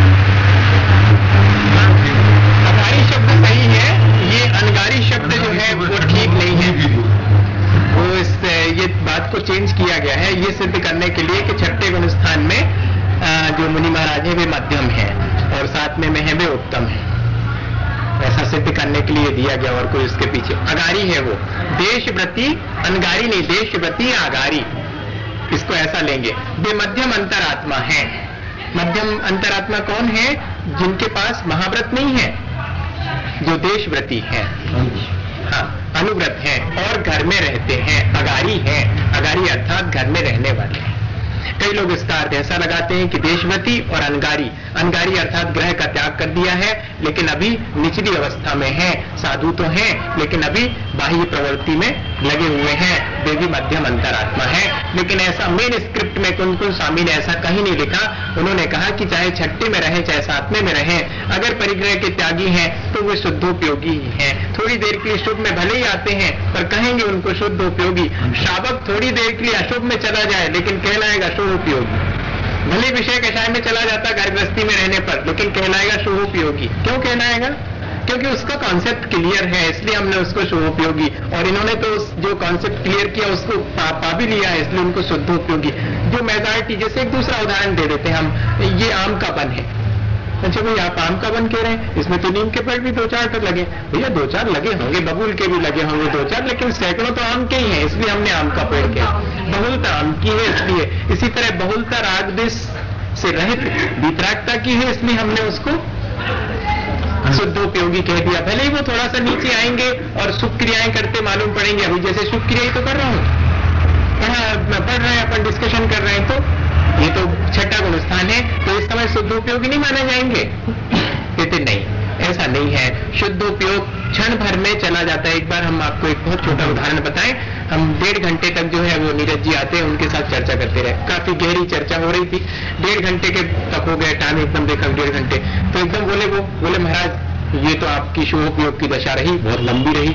अगारी शब्द सही है, ये अनगारी शब्द जो है वो ठीक नहीं है। वो इस ये बात को चेंज किया गया है ये सिद्ध करने के लिए कि छठे गुण स्थान में जो मुनि महाराज है वे मध्यम है और साथ में में है वे उत्तम है। ऐसा सिद्ध करने के लिए दिया गया, और कोई इसके पीछे अगारी है वो। देशव्रति अनगारी नहीं, देशव्रति आगारी, इसको ऐसा लेंगे। वे मध्यम अंतरात्मा है। मध्यम अंतरात्मा कौन है? जिनके पास महाव्रत नहीं है, जो देशव्रति है, हाँ अनुव्रत है और घर में रहते हैं। अगारी है, अगारी अर्थात घर में रहने वाले हैं। कई लोग इसका अर्थ ऐसा लगाते हैं कि देशवती और अनगारी, अनगारी अर्थात ग्रह का त्याग कर दिया है लेकिन अभी निचली अवस्था में है, साधु तो हैं लेकिन अभी बाह्य प्रवृत्ति में लगे हुए हैं, वे भी मध्यम अंतरात्मा है। लेकिन ऐसा मेन स्क्रिप्ट में कुंकुल स्वामी ने ऐसा कहीं नहीं लिखा। उन्होंने कहा कि चाहे छठे में रहे चाहे सातवें में रहे, अगर परिग्रह के त्यागी हैं तो वे शुद्धोपयोगी ही हैं। थोड़ी देर के लिए शुभ में भले ही आते हैं पर कहेंगे उनको शुद्धोपयोगी। श्रावक थोड़ी देर के लिए अशुभ में चला जाए लेकिन कहलाएगा शुभोपयोगी। भले विषय कषाय में चला जाता घर गृहस्थी में रहने पर, लेकिन कहलाएगा शुभोपयोगी। क्यों कहलाएगा? क्योंकि उसका कॉन्सेप्ट क्लियर है, इसलिए हमने उसको शुभोपयोगी। और इन्होंने तो जो कॉन्सेप्ट क्लियर किया उसको पा, पा भी लिया है, इसलिए उनको शुद्धोपयोगी। जो मेजॉरिटी, जैसे एक दूसरा उदाहरण दे देते हैं हम, ये आम का वन है। अच्छा भाई आप आम का वन कह रहे हैं, इसमें तो नीम के पेड़ भी दो चार तो लगे। भैया दो चार लगे होंगे, बबूल के भी लगे होंगे दो चार, लेकिन सैकड़ों तो आम के ही हैं, इसलिए हमने आम का पेड़ किया। बहुलता आम की है इसलिए। इसी तरह बहुलता राग द्वेष से रहित वितरागता की है, इसलिए हमने उसको शुद्धोपयोगी कह दिया। भले ही वो थोड़ा सा नीचे आएंगे और शुभ क्रियाएं करते मालूम पड़ेंगे। अभी जैसे शुभ क्रिया ही तो कर रहा हूं, पढ़ा पढ़ रहे हैं अपन, डिस्कशन कर रहे हैं, तो गुण स्थान है तो इस समय शुद्ध उपयोगी नहीं माने जाएंगे? कहते नहीं, ऐसा नहीं है। शुद्ध उपयोग क्षण भर में चला जाता है। एक बार हम आपको एक बहुत छोटा उदाहरण बताएं। हम डेढ़ घंटे तक जो है वो नीरज जी आते हैं, उनके साथ चर्चा करते रहे, काफी गहरी चर्चा हो रही थी। डेढ़ घंटे के तक हो गए, टाइम एकदम देखा डेढ़ घंटे, तो एकदम बोले वो बोले महाराज ये तो आपकी शुभोपयोग की दशा रही, बहुत लंबी रही,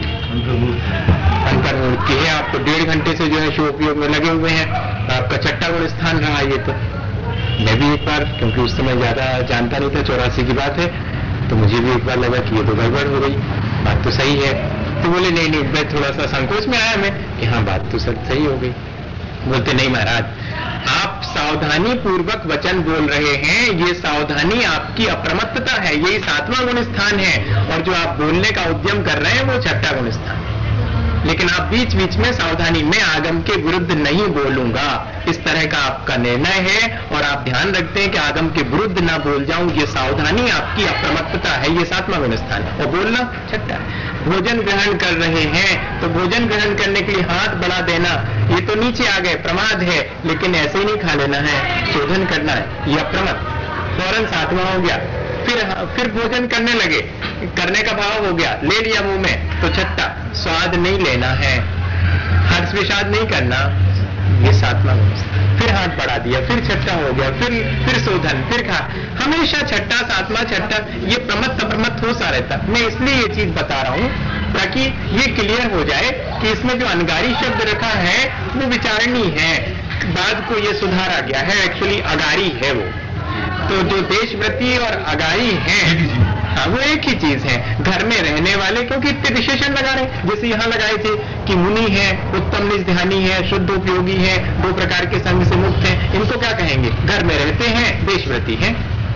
अंतर्मुख की है, आप तो डेढ़ घंटे से जो है शुभोपयोग में लगे हुए हैं, आपका छठा गुण स्थान रहा ये तो। मैं भी एक बार, क्योंकि उस समय ज्यादा जानता नहीं था, चौरासी की बात है, तो मुझे भी एक बार लगा कि ये तो गड़बड़ हो गई, बात तो सही है। तो बोले नहीं नहीं, मैं थोड़ा सा संकोच में आया मैं कि हाँ बात तो सब सही हो गई। बोलते नहीं महाराज, आप सावधानी पूर्वक वचन बोल रहे हैं, ये सावधानी आपकी अप्रमत्तता है, यही सातवां गुण स्थान है, और जो आप बोलने का उद्यम कर रहे हैं वो छठा गुण स्थान है। लेकिन आप बीच बीच में सावधानी, मैं आगम के विरुद्ध नहीं बोलूंगा, इस तरह का आपका निर्णय है, और आप ध्यान रखते हैं कि आगम के विरुद्ध ना बोल जाऊं, ये सावधानी आपकी अप्रमत्तता है, ये सातवां गुण स्थान है, और बोलना छठा। भोजन ग्रहण कर रहे हैं तो भोजन ग्रहण करने के लिए हाथ बढ़ा देना, ये तो नीचे आ गए, प्रमाद है, लेकिन ऐसे ही नहीं खा लेना है, शोधन करना है, ये अप्रमत्त, फौरन सातवां हो गया। फिर फिर भोजन करने लगे, करने का भाव हो गया, ले लिया मुंह में, तो छठा, स्वाद नहीं लेना है, हर्ष विषाद नहीं करना, ये सातवां गुण। फिर हाथ बढ़ा दिया, फिर छठा हो गया, फिर फिर शोधन, फिर खा, हमेशा छठा सातवां छठा, ये प्रमत्त अप्रमत्त हो सा रहता। मैं इसलिए ये चीज बता रहा हूं ताकि ये क्लियर हो जाए कि इसमें जो अनगारी शब्द रखा है वो विचारणीय है, बाद को ये सुधारा गया है, एक्चुअली अगारी है वो। तो जो देशव्रती और अगारी हैं, हाँ वो एक ही चीज है, घर में रहने वाले, क्योंकि इतने विशेषण लगा रहे, जैसे यहाँ लगाए थे कि मुनि है, उत्तम निज ध्यानी है, शुद्ध उपयोगी है, दो प्रकार के संग से मुक्त है, इनको क्या कहेंगे? घर में रहते हैं, देशव्रती हैं।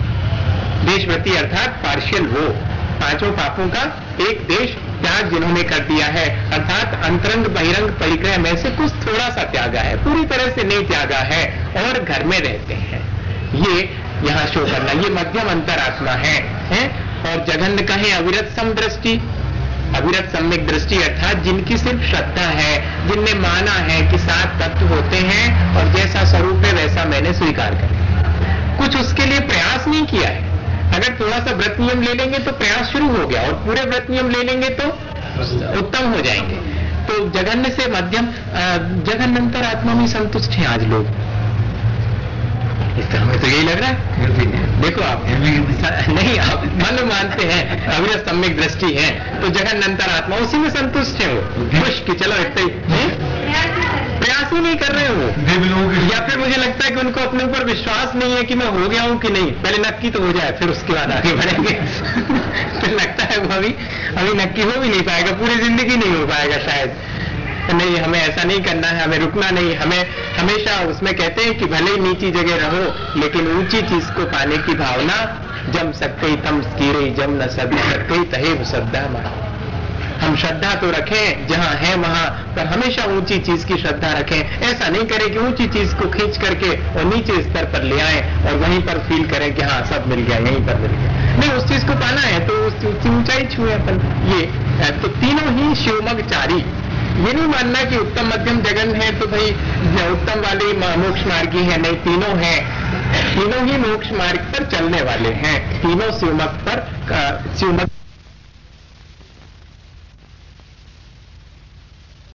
देशव्रती अर्थात पार्शियल वो, पांचों पापों का एक देश त्याग जिन्होंने कर दिया है, अर्थात अंतरंग बहिरंग परिग्रह में से कुछ थोड़ा सा त्यागा है, पूरी तरह से नहीं त्यागा है, और घर में रहते हैं, ये यहाँ शो करना, ये मध्यम अंतरात्मा है, है? और जघन्य कहें अविरत सम दृष्टि, अविरत सम्यक दृष्टि अर्थात जिनकी सिर्फ श्रद्धा है, जिनने माना है कि सात तत्व होते हैं और जैसा स्वरूप है वैसा मैंने स्वीकार कर, कुछ उसके लिए प्रयास नहीं किया है। अगर थोड़ा सा व्रत नियम ले लेंगे तो प्रयास शुरू हो गया, और पूरे व्रत नियम ले लेंगे तो उत्तम हो जाएंगे। तो जघन्य से मध्यम, जघन्य अंतरात्मा में संतुष्ट हैं आज लोग, इसका हमें तो यही लग रहा है। देखो आप नहीं, आप मन मानते हैं, अविरत सम्यक दृष्टि है, तो जगन अंतरात्मा उसी में संतुष्ट है, वो खुश कि चलो इतना ही, प्रयास ही नहीं कर रहे हो। या फिर मुझे लगता है कि उनको अपने ऊपर विश्वास नहीं है कि मैं हो गया हूं कि नहीं, पहले नक्की तो हो जाए फिर उसके बाद आगे बढ़ेंगे। फिर लगता है वो अभी अभी नक्की हो भी नहीं पाएगा, पूरी जिंदगी नहीं हो पाएगा शायद। नहीं, हमें ऐसा नहीं करना है, हमें रुकना नहीं, हमें हमेशा उसमें कहते हैं कि भले ही नीची जगह रहो लेकिन ऊंची चीज को पाने की भावना, जम सकते ही तम कीरे जम न सभी सकते तहे श्रद्धा मानो। हम श्रद्धा तो रखें जहां है वहां, पर हमेशा ऊंची चीज की श्रद्धा रखें। ऐसा नहीं करें कि ऊंची चीज को खींच करके और नीचे स्तर पर ले आए और वहीं पर फील करें कि हाँ सब मिल गया, यहीं पर मिल गया। नहीं, उस चीज को पाना है तो उसकी ऊंचाई छुए अपन। ये तो तीनों ही शिवमग चारी, ये नहीं मानना कि उत्तम मध्यम जगन है तो भाई उत्तम वाले मोक्ष मार्गी है, नहीं, तीनों हैं, तीनों ही मोक्ष मार्ग पर चलने वाले हैं, तीनों शिवमग पर शिवमग